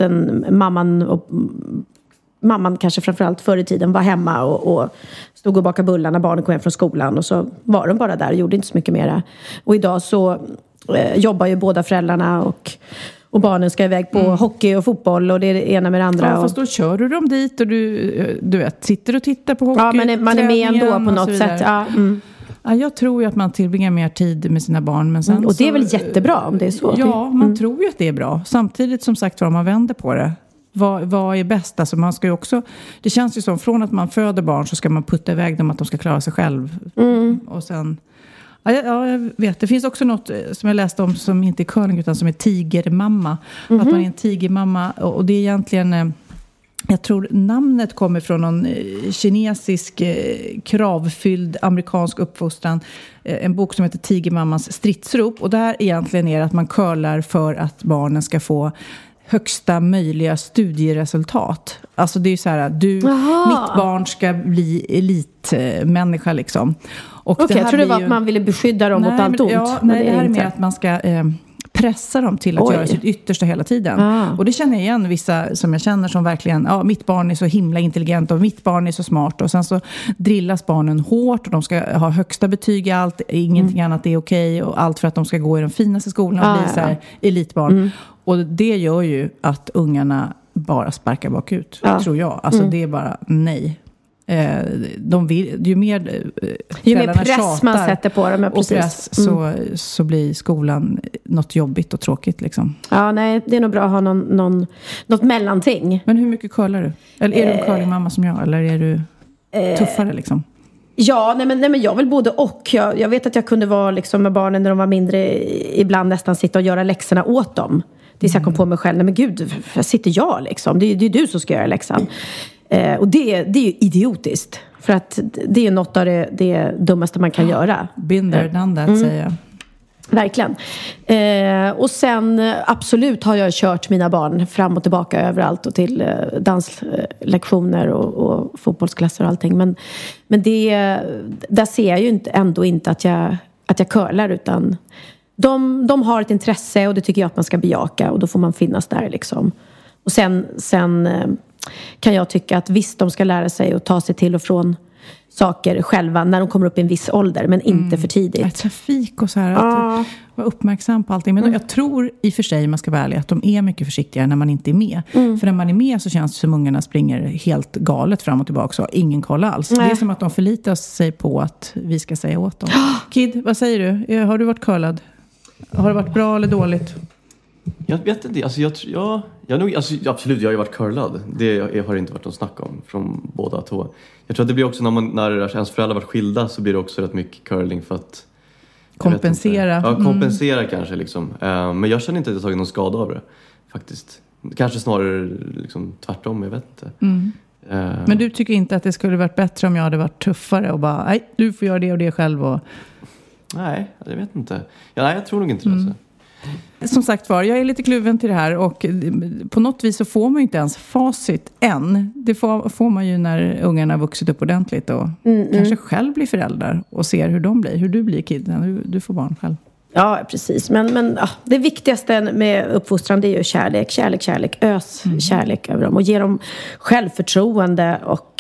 mamman kanske framförallt förr i tiden var hemma och stod och bakade bullar när barnen kom hem från skolan. Och så var de bara där och gjorde inte så mycket mera. Och idag så jobbar ju båda föräldrarna och barnen ska iväg på hockey och fotboll och det är det ena med det andra. Ja, fast då kör du dem dit och du vet, sitter och tittar på hockey. Ja, men man är med ändå på något sätt. Ja, Ja, jag tror ju att man tillbringar mer tid med sina barn. Men sen och det är väl jättebra om det är så? Ja, man tror ju att det är bra. Samtidigt, som sagt, vad man vänder på det. Vad är bäst? Alltså man ska ju också, det känns ju som, från att man föder barn så ska man putta iväg dem att de ska klara sig själv. Och sen... Ja, jag vet. Det finns också något som jag läste om som inte är curling utan som är tigermamma. Att man är en tigermamma. Och det är egentligen... Jag tror namnet kommer från någon kinesisk kravfylld amerikansk uppfostran. En bok som heter Tigermammans stridsrop. Och där egentligen är det att man curlar för att barnen ska få högsta möjliga studieresultat. Alltså det är ju så här, mitt barn ska bli elitmänniska liksom. Okej, jag tror det var att man ville beskydda dem mot allt ont. Ja, det här är mer att man ska pressa dem till att göra sitt yttersta hela tiden. Och det känner jag igen vissa som jag känner som verkligen, mitt barn är så himla intelligent och mitt barn är så smart. Och sen så drillas barnen hårt och de ska ha högsta betyg i allt. Ingenting annat är okej. Och allt för att de ska gå i de finaste skolorna och bli så här elitbarn. Och det gör ju att ungarna bara sparkar bakut, tror jag. Alltså det är bara nej. De vill, ju mer press man sätter på dem, och press, så blir skolan något jobbigt och tråkigt liksom. Ja, nej, det är nog bra att ha något mellanting. Men hur mycket curlar du? Eller är du en curlingmamma som jag? Eller är du tuffare liksom? Ja, nej men jag vill både och. Jag vet att jag kunde vara liksom med barnen när de var mindre, ibland nästan sitta och göra läxorna åt dem. Tills jag kom på mig själv, nej men gud, sitter jag liksom? Det är du som ska göra läxan. Och det är ju idiotiskt. För att det är något av det dummaste man kan göra. Been there, done that, säger jag. Verkligen. Och sen absolut har jag kört mina barn fram och tillbaka överallt. Och till danslektioner och fotbollsklasser och allting. Men där ser jag ju ändå inte att jag curlar, utan de har ett intresse och det tycker jag att man ska bejaka. Och då får man finnas där liksom. Och sen kan jag tycka att visst, de ska lära sig att ta sig till och från saker själva när de kommer upp i en viss ålder, men inte för tidigt. Trafik och så här, att vara uppmärksam på allting. Men jag tror i och för sig, man ska vara ärlig, att de är mycket försiktigare när man inte är med. För när man är med så känns det som ungarna springer helt galet fram och tillbaka, så ingen koll alls. Det är som att de förlitar sig på att vi ska säga åt dem. Kid, vad säger du? Har du varit curlad? Har det varit bra eller dåligt? Jag vet inte, alltså absolut, jag har ju varit curlad. Det har inte varit någon snack om från båda två. Jag tror att det blir också när ens föräldrar varit skilda så blir det också rätt mycket curling för att kompensera. Ja, kompensera kanske liksom. Men jag känner inte att jag tagit någon skada av det faktiskt. Kanske snarare liksom tvärtom, jag vet inte. Men du tycker inte att det skulle varit bättre om jag hade varit tuffare och bara, nej, du får göra det och det själv och... Nej, jag vet inte. Nej, jag tror nog inte det. Så. Som sagt var, jag är lite kluven till det här och på något vis så får man ju inte ens facit än. Det får man ju när ungarna har vuxit upp ordentligt och kanske själv blir föräldrar och ser hur de blir, hur du blir kid när du får barn själv. Ja, precis. Men det viktigaste med uppfostran, det är ju kärlek. Ös kärlek över dem och ge dem självförtroende och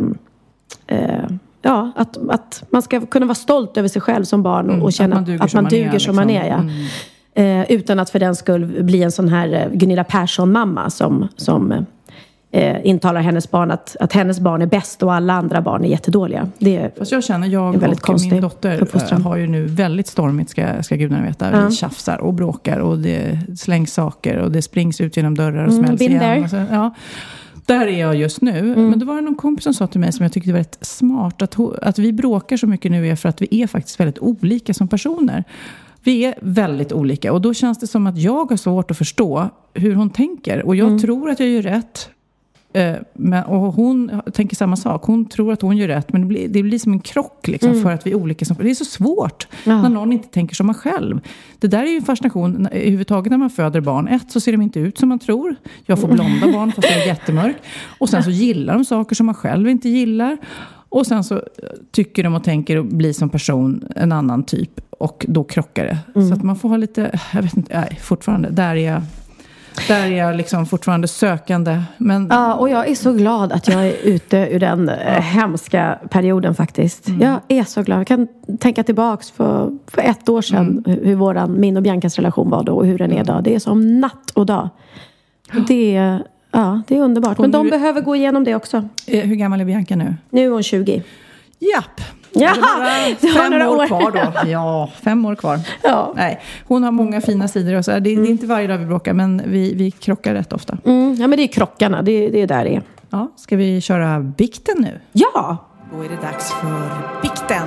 att man ska kunna vara stolt över sig själv som barn och känna att man duger som man är. Ja. Utan att för den skull bli en sån här Gunilla Persson-mamma som intalar hennes barn att hennes barn är bäst och alla andra barn är jättedåliga. Fast jag känner, jag och min dotter har ju nu väldigt stormigt, ska gudarna veta. Vi tjafsar och bråkar och det slängs saker och det springs ut genom dörrar och smälls igen. Och så, ja. Där är jag just nu. Men det var någon kompis som sa till mig som jag tyckte var rätt smart. Att vi bråkar så mycket nu är för att vi är faktiskt väldigt olika som personer. Vi är väldigt olika. Och då känns det som att jag har svårt att förstå hur hon tänker. Och jag tror att jag gör rätt. Och hon tänker samma sak. Hon tror att hon gör rätt. Men det blir som en krock liksom, för att vi är olika. Det är så svårt när någon inte tänker som man själv. Det där är ju en fascination överhuvudtaget när man föder barn. Så ser de inte ut som man tror. Jag får blonda barn fast jag är jättemörk. Och sen så gillar de saker som man själv inte gillar. Och sen så tycker de och tänker och blir som person en annan typ. Och då krockar det. Så att man får ha lite, jag vet inte, fortfarande, där är jag liksom fortfarande sökande. Men... Ja, och jag är så glad att jag är ute ur den hemska perioden faktiskt. Jag är så glad. Jag kan tänka tillbaks för 1 år sedan hur min och Biancas relation var då och hur den är idag. Det är som natt och dag. Det är underbart. Men de behöver gå igenom det också. Hur gammal är Bianca nu? Nu är hon 20. Japp. Det var 5 år kvar då. Ja, 5 år kvar. Ja. Nej, hon har många fina sidor och så. Det är inte varje dag vi bråkar, men vi krockar rätt ofta. Ja, men det är krockarna. Det är där det är. Ja, ska vi köra bikten nu? Ja! Då är det dags för bikten.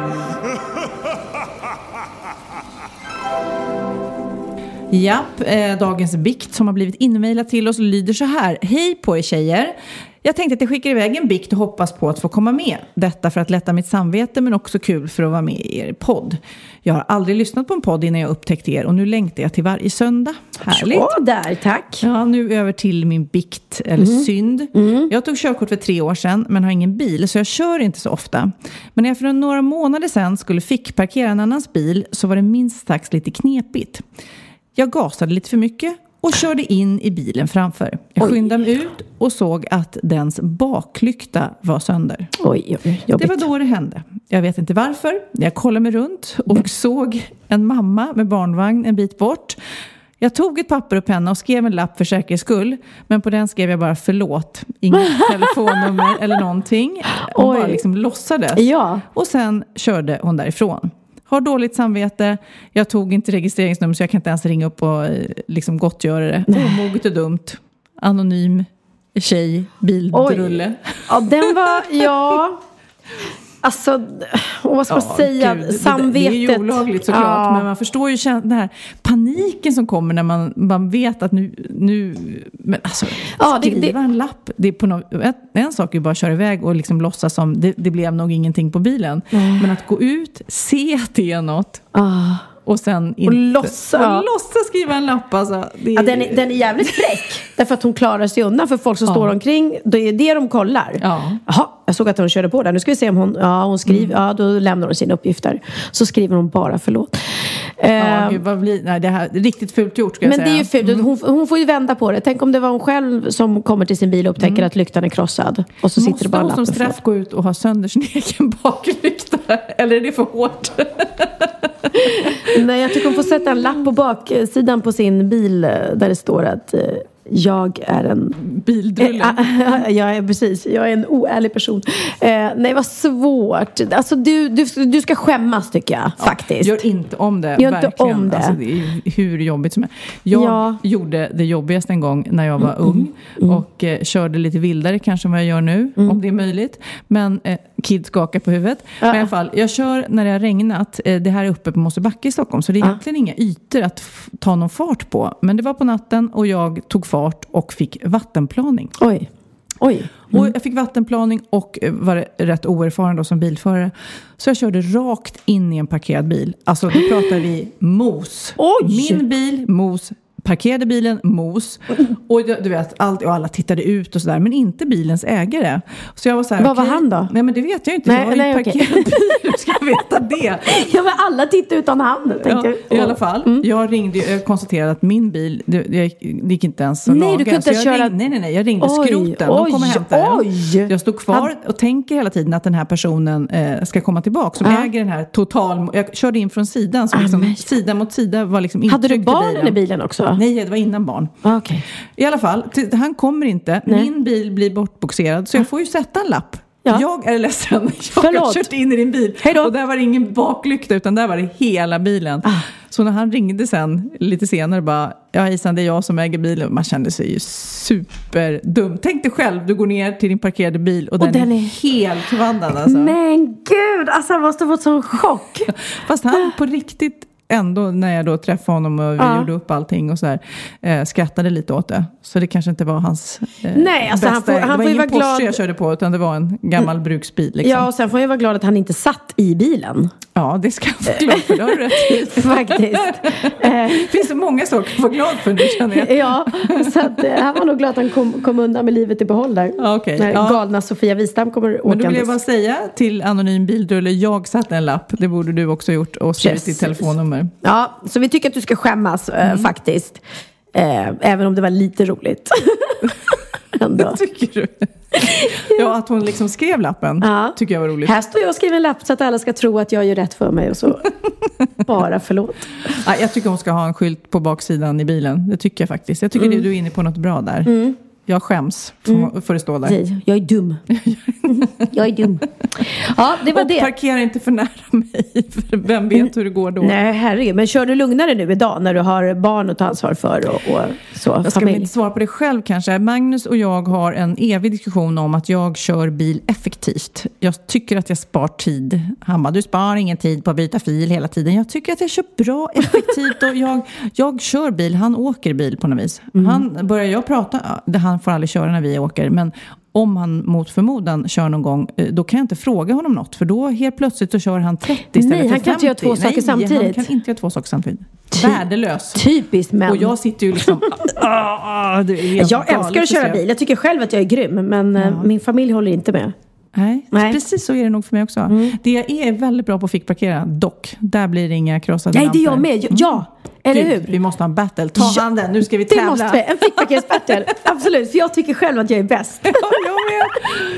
Japp, dagens bikt som har blivit inmejlad till oss lyder så här. Hej på er tjejer. Jag tänkte att jag skickar iväg en bikt och hoppas på att få komma med. Detta för att lätta mitt samvete men också kul för att vara med i er podd. Jag har aldrig lyssnat på en podd innan jag upptäckte er och nu längtar jag till varje söndag. Härligt. Så där, tack. Ja, nu över till min bikt eller synd. Jag tog körkort för 3 år sedan men har ingen bil så jag kör inte så ofta. Men när jag för några månader sedan skulle parkera en annans bil så var det minst sagt lite knepigt. Jag gasade lite för mycket och körde in i bilen framför. Jag skyndade mig ut och såg att dens baklykta var sönder. Oj, jobbigt. Det var då det hände. Jag vet inte varför. Jag kollade mig runt och såg en mamma med barnvagn en bit bort. Jag tog ett papper och penna och skrev en lapp för säkerhets skull. Men på den skrev jag bara förlåt. Inget telefonnummer eller någonting. Hon bara liksom låtsades. Ja. Och sen körde hon därifrån. Har dåligt samvete. Jag tog inte registreringsnummer så jag kan inte ens ringa upp och liksom gottgöra det. Omoget och dumt. Anonym tjej, bildrulle. Ja, den var, alltså, vad ska man säga? Gud, samvetet. Det är ju olagligt såklart. Men man förstår ju den här paniken som kommer när man vet att nu men alltså, skriva en lapp. Det är på en sak är ju bara att köra iväg och liksom låtsas som det blev nog ingenting på bilen. Men att gå ut, se att det är något. Och sen inte... Och låtsas skriva en lapp. Alltså. Den är jävligt fräck. Därför att hon klarar sig undan för folk som står omkring. Det är det de kollar. Jaha, jag såg att hon körde på där. Nu ska vi se om hon skriver. Ja, då lämnar hon sina uppgifter. Så skriver hon bara förlåt. Gud, det här är riktigt fult gjort, ska jag säga. Men det är ju fult. Hon får ju vända på det. Tänk om det var hon själv som kommer till sin bil och upptäcker att lyktan är krossad. Och så sitter det bara en lapp. Måste hon som straff gå ut och ha sönder sin egen baklykta? Eller är det för hårt? Nej, jag tycker hon får sätta en lapp på baksidan på sin bil där det står att Jag är en... Bildrulle. Jag är en oärlig person. Nej, vad svårt. Alltså, du ska skämmas, tycker jag, faktiskt. Gör inte om det, Gör verkligen. inte om det. Alltså, det är hur jobbigt som är. Jag gjorde det jobbigaste en gång när jag var ung. Och körde lite vildare kanske än vad jag gör nu, om det är möjligt. Men Kid skakar på huvudet. Men i alla fall, jag kör när det har regnat. Det här är uppe på Mosebacke i Stockholm. Så det är egentligen inga ytor att ta någon fart på. Men det var på natten och jag tog fart och fick vattenplaning. Oj. Och jag fick vattenplaning och var rätt oerfaren då som bilförare. Så jag körde rakt in i en parkerad bil. Alltså då pratar vi mos. Oj. Min bil, mos. Parkerade bilen, mos. Och du vet, alla tittade ut och sådär. Men inte bilens ägare. Så jag var så här, vad var han då? Nej, men det vet jag inte. Jag var i parkerad bil. Du ska veta det. Ja, men alla tittade utan han. I alla fall. Jag ringde och konstaterade att min bil, det gick inte ens att laga. Du kunde köra... Nej. Jag ringde skroten. De kom och hämtade den. Jag stod kvar och tänker hela tiden att den här personen ska komma tillbaka. Som äger den här jag körde in från sidan. Så liksom, sida mot sida var liksom intryckt i bilen. Hade du barnen i bilen också? Nej, det var innan barn. Okay. I alla fall, han kommer inte. Nej. Min bil blir bortboxerad. Så jag får ju sätta en lapp. Ja. Jag är ledsen. Jag har kört in i din bil. Och där var det ingen baklykta, utan där var det hela bilen. Så när han ringde sen lite senare bara, ja Isan, det är jag som äger bilen. Man kände sig ju superdum. Tänk dig själv, du går ner till din parkerade bil och den är helt kvaddad. Alltså. Men gud, alltså han måste ha fått sån chock. Fast han på riktigt ändå, när jag då träffade honom och vi gjorde upp allting och så här, skrattade lite åt det. Så det kanske inte var hans nej, alltså bästa. Han får ju vara glad. Jag körde på, utan det var en gammal bruksbil. Liksom. Ja, och sen får jag vara glad att han inte satt i bilen. Ja, det ska jag vara glad för. Det har du rätt i. Faktiskt. Finns det många saker att vara glad för nu, känner jag. Ja, så att, han var nog glad att han kom undan med livet i behåll där. Okay. När galna Sofia Wistam kommer åkandes. Men då vill jag bara säga till Anonym Bildrulle, jag satte en lapp. Det borde du också gjort och skrivit ditt telefonnummer. Ja, så vi tycker att du ska skämmas faktiskt. Även om det var lite roligt. Det tycker du? Ja, att hon liksom skrev lappen tycker jag var roligt. Här står jag och skriver en lapp så att alla ska tro att jag gör rätt för mig och så. Bara förlåt. Ja, jag tycker hon ska ha en skylt på baksidan i bilen. Det tycker jag faktiskt. Jag tycker du är inne på något bra där. Jag skäms för det stå där. Nej, jag är dum. Jag är dum. Ja, det var och det. Parkera inte för nära mig. För vem vet hur det går då? Nej, herregud. Men kör du lugnare nu idag när du har barn att ta ansvar för och så? Jag ska inte svara på det själv kanske. Magnus och jag har en evig diskussion om att jag kör bil effektivt. Jag tycker att jag spar tid. Han bara, du spar ingen tid på att byta fil hela tiden. Jag tycker att jag kör bra, effektivt och jag kör bil. Han åker bil på något vis. Börjar jag prata, han får aldrig köra när vi åker, men om han mot förmodan kör någon gång, då kan jag inte fråga honom något, för då helt plötsligt så kör han 30 istället för 50. Nej, han kan inte göra två saker samtidigt. Han kan inte göra två saker samtidigt. Värdelös. Typiskt män. Och jag sitter ju liksom... jag älskar att köra bil. Jag tycker själv att jag är grym, men min familj håller inte med. Nej, precis så är det nog för mig också. Det jag är väldigt bra på att fickparkera, dock. Där blir det inga krossade lampor. Nej, det är jag med. Ja, eller hur? Vi måste ha en battle. Ta handen, nu ska vi tävla. Det måste vi. En fickparkeringsbattle. Absolut, för jag tycker själv att jag är bäst. Ja, jag med.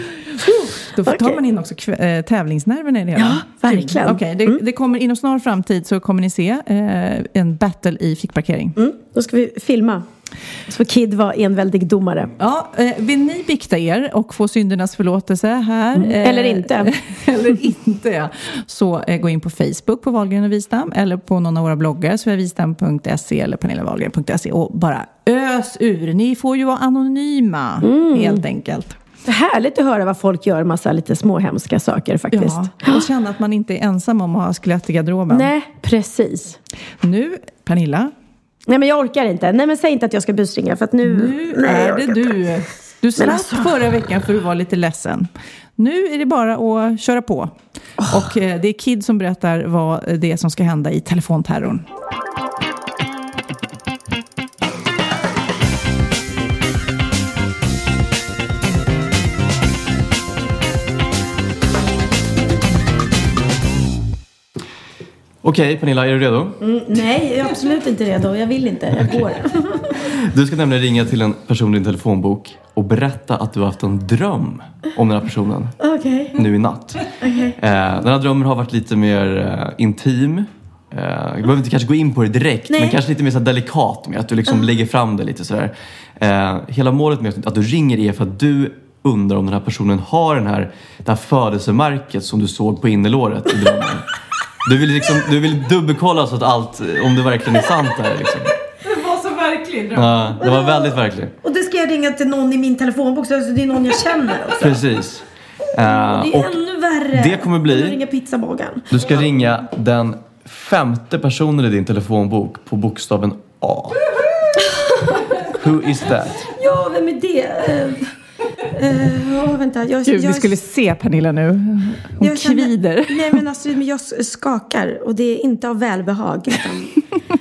Då tar man in också tävlingsnerverna i det hela. Ja, verkligen. Okej, det kommer inom snar framtid så kommer ni se en battle i fickparkering. Då ska vi filma. Så Kid var enväldig domare. Ja, vill ni bikta er och få syndernas förlåtelse här? Eller inte. Eller inte, ja. Så gå in på Facebook på Wahlgren och Wistam eller på någon av våra bloggar, svervistam.se eller panellawahlgren.se och bara ös ur. Ni får ju vara anonyma, helt enkelt. Det är härligt att höra vad folk gör, massa lite små hemska saker faktiskt. Ja, och känna att man inte är ensam om att ha skelett i garderoben. Nej, precis. Nu, Pernilla. Nej, men jag orkar inte. Nej, men säg inte att jag ska busringa för att nu är det du. Du slapp förra veckan för att vara lite ledsen. Nu är det bara att köra på. Och det är Kid som berättar vad det är som ska hända i telefonterrorn. Okej, Pernilla, är du redo? Nej, jag är absolut inte redo. Jag vill inte, jag går. Du ska nämligen ringa till en person i din telefonbok och berätta att du har haft en dröm om den här personen. Okej. Nu i natt. Okej. Den här drömmen har varit lite mer intim jag behöver inte kanske gå in på det direkt, men kanske lite mer så delikat med att du liksom lägger fram det lite sådär. Hela målet med att du ringer är för att du undrar om den här personen har det här födelsemärket som du såg på innerlåret i drömmen. Du vill dubbelkolla så att allt, om det verkligen är sant där liksom. Det var så verkligt. Ja, det var väldigt verkligt. Och det ska jag ringa till någon i min telefonbok, så det är någon jag känner också. Precis. Det är ännu värre. Det kommer bli... ringa pizzabagaren. Du ska ringa den 5:e personen i din telefonbok på bokstaven A. Who is that? Ja, vem är det? Vänta. Du skulle se Pernilla nu. Hon kvider. Nej, men alltså, jag skakar. Och det är inte av välbehag. Utan,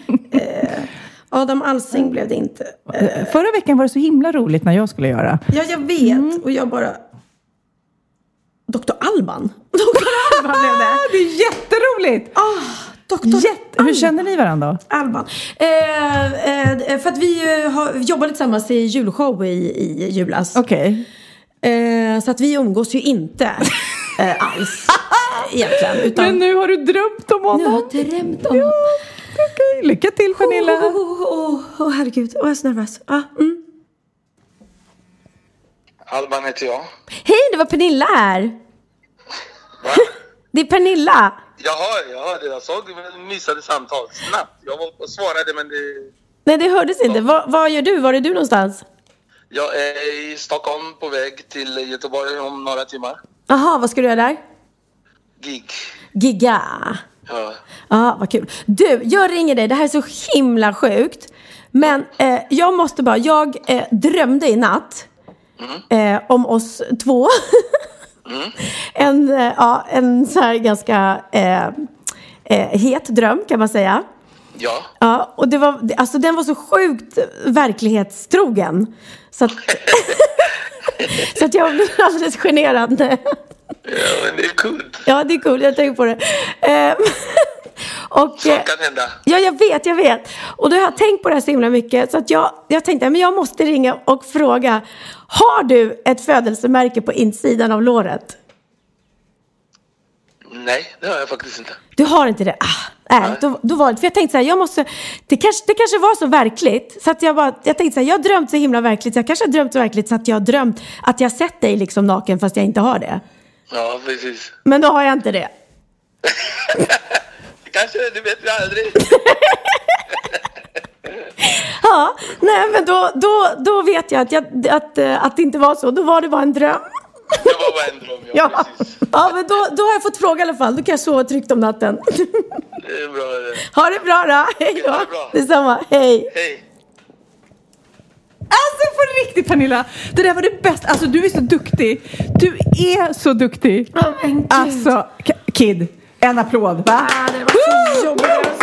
Adam Alsing blev det inte. Förra veckan var det så himla roligt när jag skulle göra. Ja, jag vet. Och jag bara... Dr. Alban. Dr. Alban blev det. Det är jätteroligt. Hur känner ni varandra då? Alban. För att vi har jobbat tillsammans i julshow i julas. Okej. Så att vi umgås ju inte alls egentligen. Utan... Men nu har du drömt om honom. Jag har drömt om honom. Okej, lycka till Pernilla. Herregud, jag är så nervös. Alban heter jag. Hej, det var Pernilla här. Va? Det är Pernilla. Jaha, jag såg missade samtal snabbt. Jag var och svarade, men det... Nej, det hördes inte. Vad gör du? Var är du någonstans? Jag är i Stockholm på väg till Göteborg om några timmar. Jaha, vad ska du göra där? Gigga. Ja, vad kul. Du, jag ringer dig. Det här är så himla sjukt. Men jag måste bara... Jag drömde i natt om oss två. En så här ganska het dröm, kan man säga. Ja, och det var, alltså den var så sjukt verklighetstrogen. Så att, så att jag blev alldeles generad. Ja, men det är coolt. Ja, det är coolt, jag tänker på det. Och, så kan hända. Ja, jag vet. Och då har jag tänkt på det här så himla mycket. Så att jag tänkte, men jag måste ringa och fråga. Har du ett födelsemärke på insidan av låret? Nej, det har jag faktiskt inte. Du har inte det? Då var det. För jag tänkte så här, det kanske var så verkligt. Så att jag tänkte så här, jag har drömt så himla verkligt. Jag kanske har drömt så verkligt så att jag har drömt att jag sett dig liksom naken fast jag inte har det. Ja, precis. Men då har jag inte det. Kanske, det vet vi aldrig. Ja, nej men då vet jag att det inte var så. Då var det bara en dröm. Det var bara en dröm, ja, precis. Ja, men då har jag fått fråga i alla fall. Då kan jag sova tryggt om natten. Det är bra det. Ha det bra då. Hej då. Detsamma. Hej. Alltså på riktigt Pernilla, det där var det bästa. Alltså du är så duktig. Du är så duktig. Alltså, Kid, en applåd, va? Det var så jobbigt.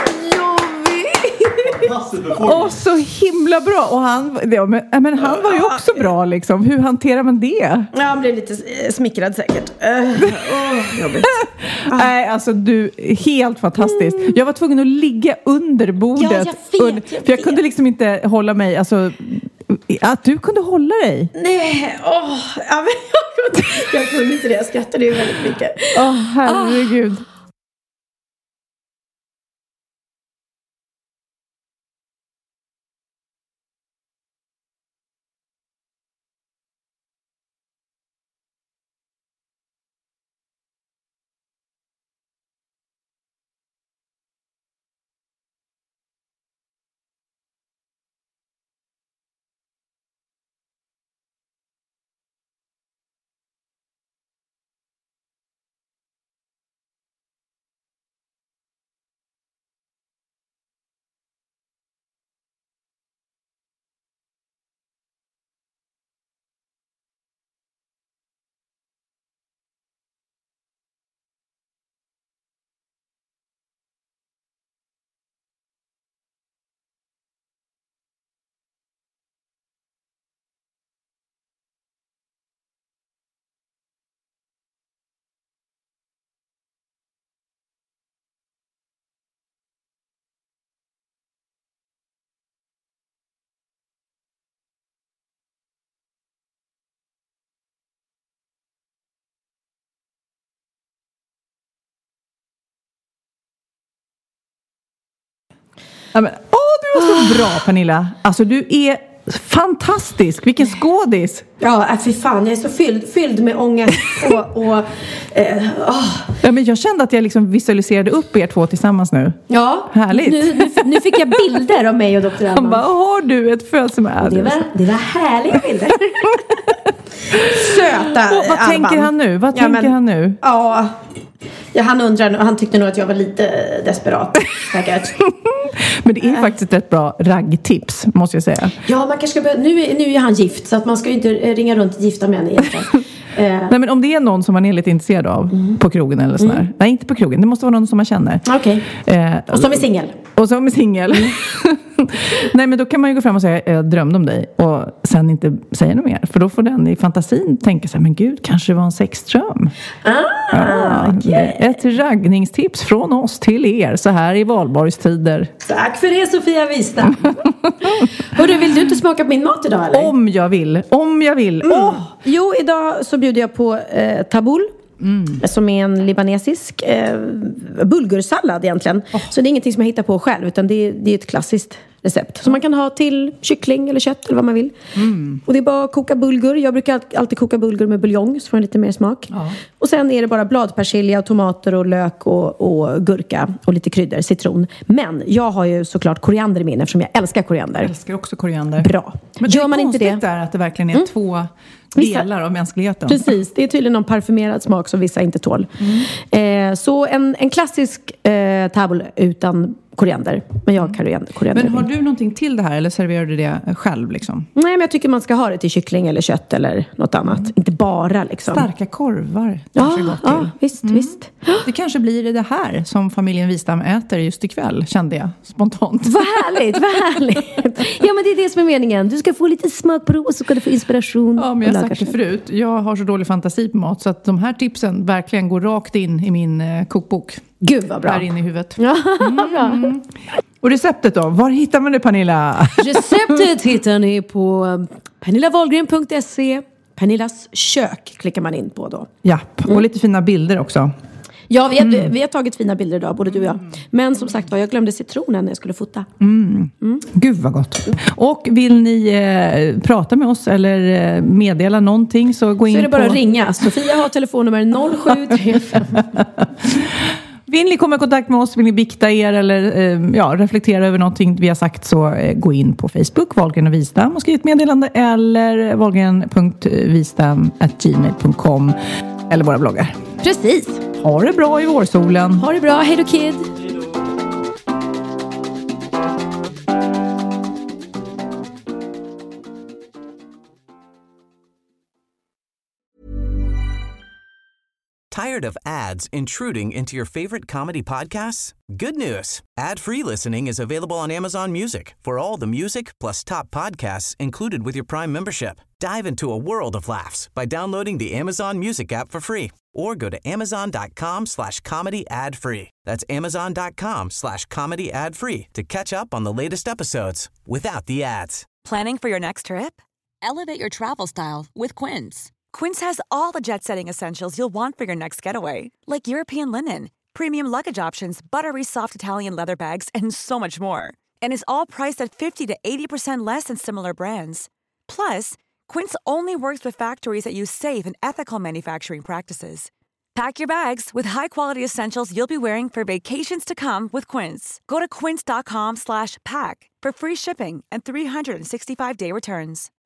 Och så himla bra. Och han var ju också bra liksom. Hur hanterar man det? Ja, han blev lite smickrad säkert. Jobbigt. Nej, alltså du är helt fantastisk. Jag var tvungen att ligga under bordet. Ja, jag vet. För jag kunde liksom inte hålla mig. Alltså, att du kunde hålla dig. Nej, men jag kunde inte det. Jag skrattade ju väldigt mycket. Herregud. Ja, men, du är så bra, Pernilla. Alltså, du är fantastisk. Vilken skådis. Ja, fy fan. Jag är så fylld med ångest Ja, men jag kände att jag liksom visualiserade upp er två tillsammans nu. Ja. Härligt. Nu fick jag bilder av mig och Dr. Alban. Han bara, har du ett födelsedag? Det var härliga bilder. Söta och vad tänker han nu? Han nu? Ja, han undrar, han tyckte nog att jag var lite desperat. Säkert. Men det är faktiskt ett rätt bra raggtips, måste jag säga. Ja, man kanske ska börja, nu är han gift, så att man ska ju inte ringa runt gifta män egentligen. Nej, men om det är någon som man är lite intresserad av på krogen eller sådär. Nej, inte på krogen. Det måste vara någon som man känner. Okej. Och som är singel. Nej, men då kan man ju gå fram och säga jag drömde om dig och sen inte säga något mer. För då får den i fantasin tänka sig, men gud, kanske det var en sexdröm. Okay. Ett raggningstips från oss till er så här i valborgstider. Tack för det, Sofia Wistam. Hörru, vill du inte smaka på min mat idag, eller? Om jag vill. Jo, idag så bjuder jag på tabboul. Som är en libanesisk bulgursallad egentligen. Så det är ingenting som jag hittar på själv, utan det är ett klassiskt recept som man kan ha till kyckling eller kött eller vad man vill. Och det är bara att koka bulgur. Jag brukar alltid koka bulgur med buljong så får den lite mer smak. Och sen är det bara bladpersilja och tomater och lök och gurka och lite kryddor, citron. Men jag har ju såklart koriander i min eftersom jag älskar koriander. Jag älskar också koriander. Bra. Men gör man inte det där att det verkligen är två delar av mänskligheten. Precis, det är tydligen någon parfymerad smak som vissa inte tål. Så en klassisk tabboul utan koriander. Men jag har koriander. Men har du någonting till det här eller serverar du det själv liksom? Nej, men jag tycker man ska ha det till kyckling eller kött eller något annat. Inte bara liksom. Starka korvar. Visst. Det kanske blir det här som familjen Wistam äter just ikväll, kände jag spontant. Vad härligt. Ja, men det är det som är meningen. Du ska få lite smak på det och så ska du få inspiration. Ja, men jag har sagt det förut. Jag har så dålig fantasi på mat så att de här tipsen verkligen går rakt in i min kokbok. Gud vad bra. Här inne i huvudet. Och receptet då? Var hittar man det, Pernilla? Receptet hittar ni på pernillawahlgren.se. Pernillas kök klickar man in på då. Ja, och lite fina bilder också. Ja, vi har tagit fina bilder idag, både du och jag. Men som sagt, jag glömde citronen när jag skulle fota. Gud vad gott. Och vill ni prata med oss eller meddela någonting så gå in på... Så är det bara att ringa. Sofia har telefonnummer 0735. Vill ni komma i kontakt med oss, vill ni bikta er eller reflektera över någonting vi har sagt så gå in på Facebook, Wahlgren och Wistam och skriv ett meddelande eller wahlgren.wistam@gmail.com eller våra bloggar. Precis. Ha det bra i vårsolen. Ha det bra, hej då kid. Tired of ads intruding into your favorite comedy podcasts? Good news. Ad-free listening is available on Amazon Music for all the music plus top podcasts included with your Prime membership. Dive into a world of laughs by downloading the Amazon Music app for free or go to amazon.com/comedy ad-free. That's amazon.com/comedy ad-free to catch up on the latest episodes without the ads. Planning for your next trip? Elevate your travel style with Quince. Quince has all the jet-setting essentials you'll want for your next getaway, like European linen, premium luggage options, buttery soft Italian leather bags, and so much more. And is all priced at 50 to 80% less than similar brands. Plus, Quince only works with factories that use safe and ethical manufacturing practices. Pack your bags with high-quality essentials you'll be wearing for vacations to come with Quince. Go to quince.com/pack for free shipping and 365-day returns.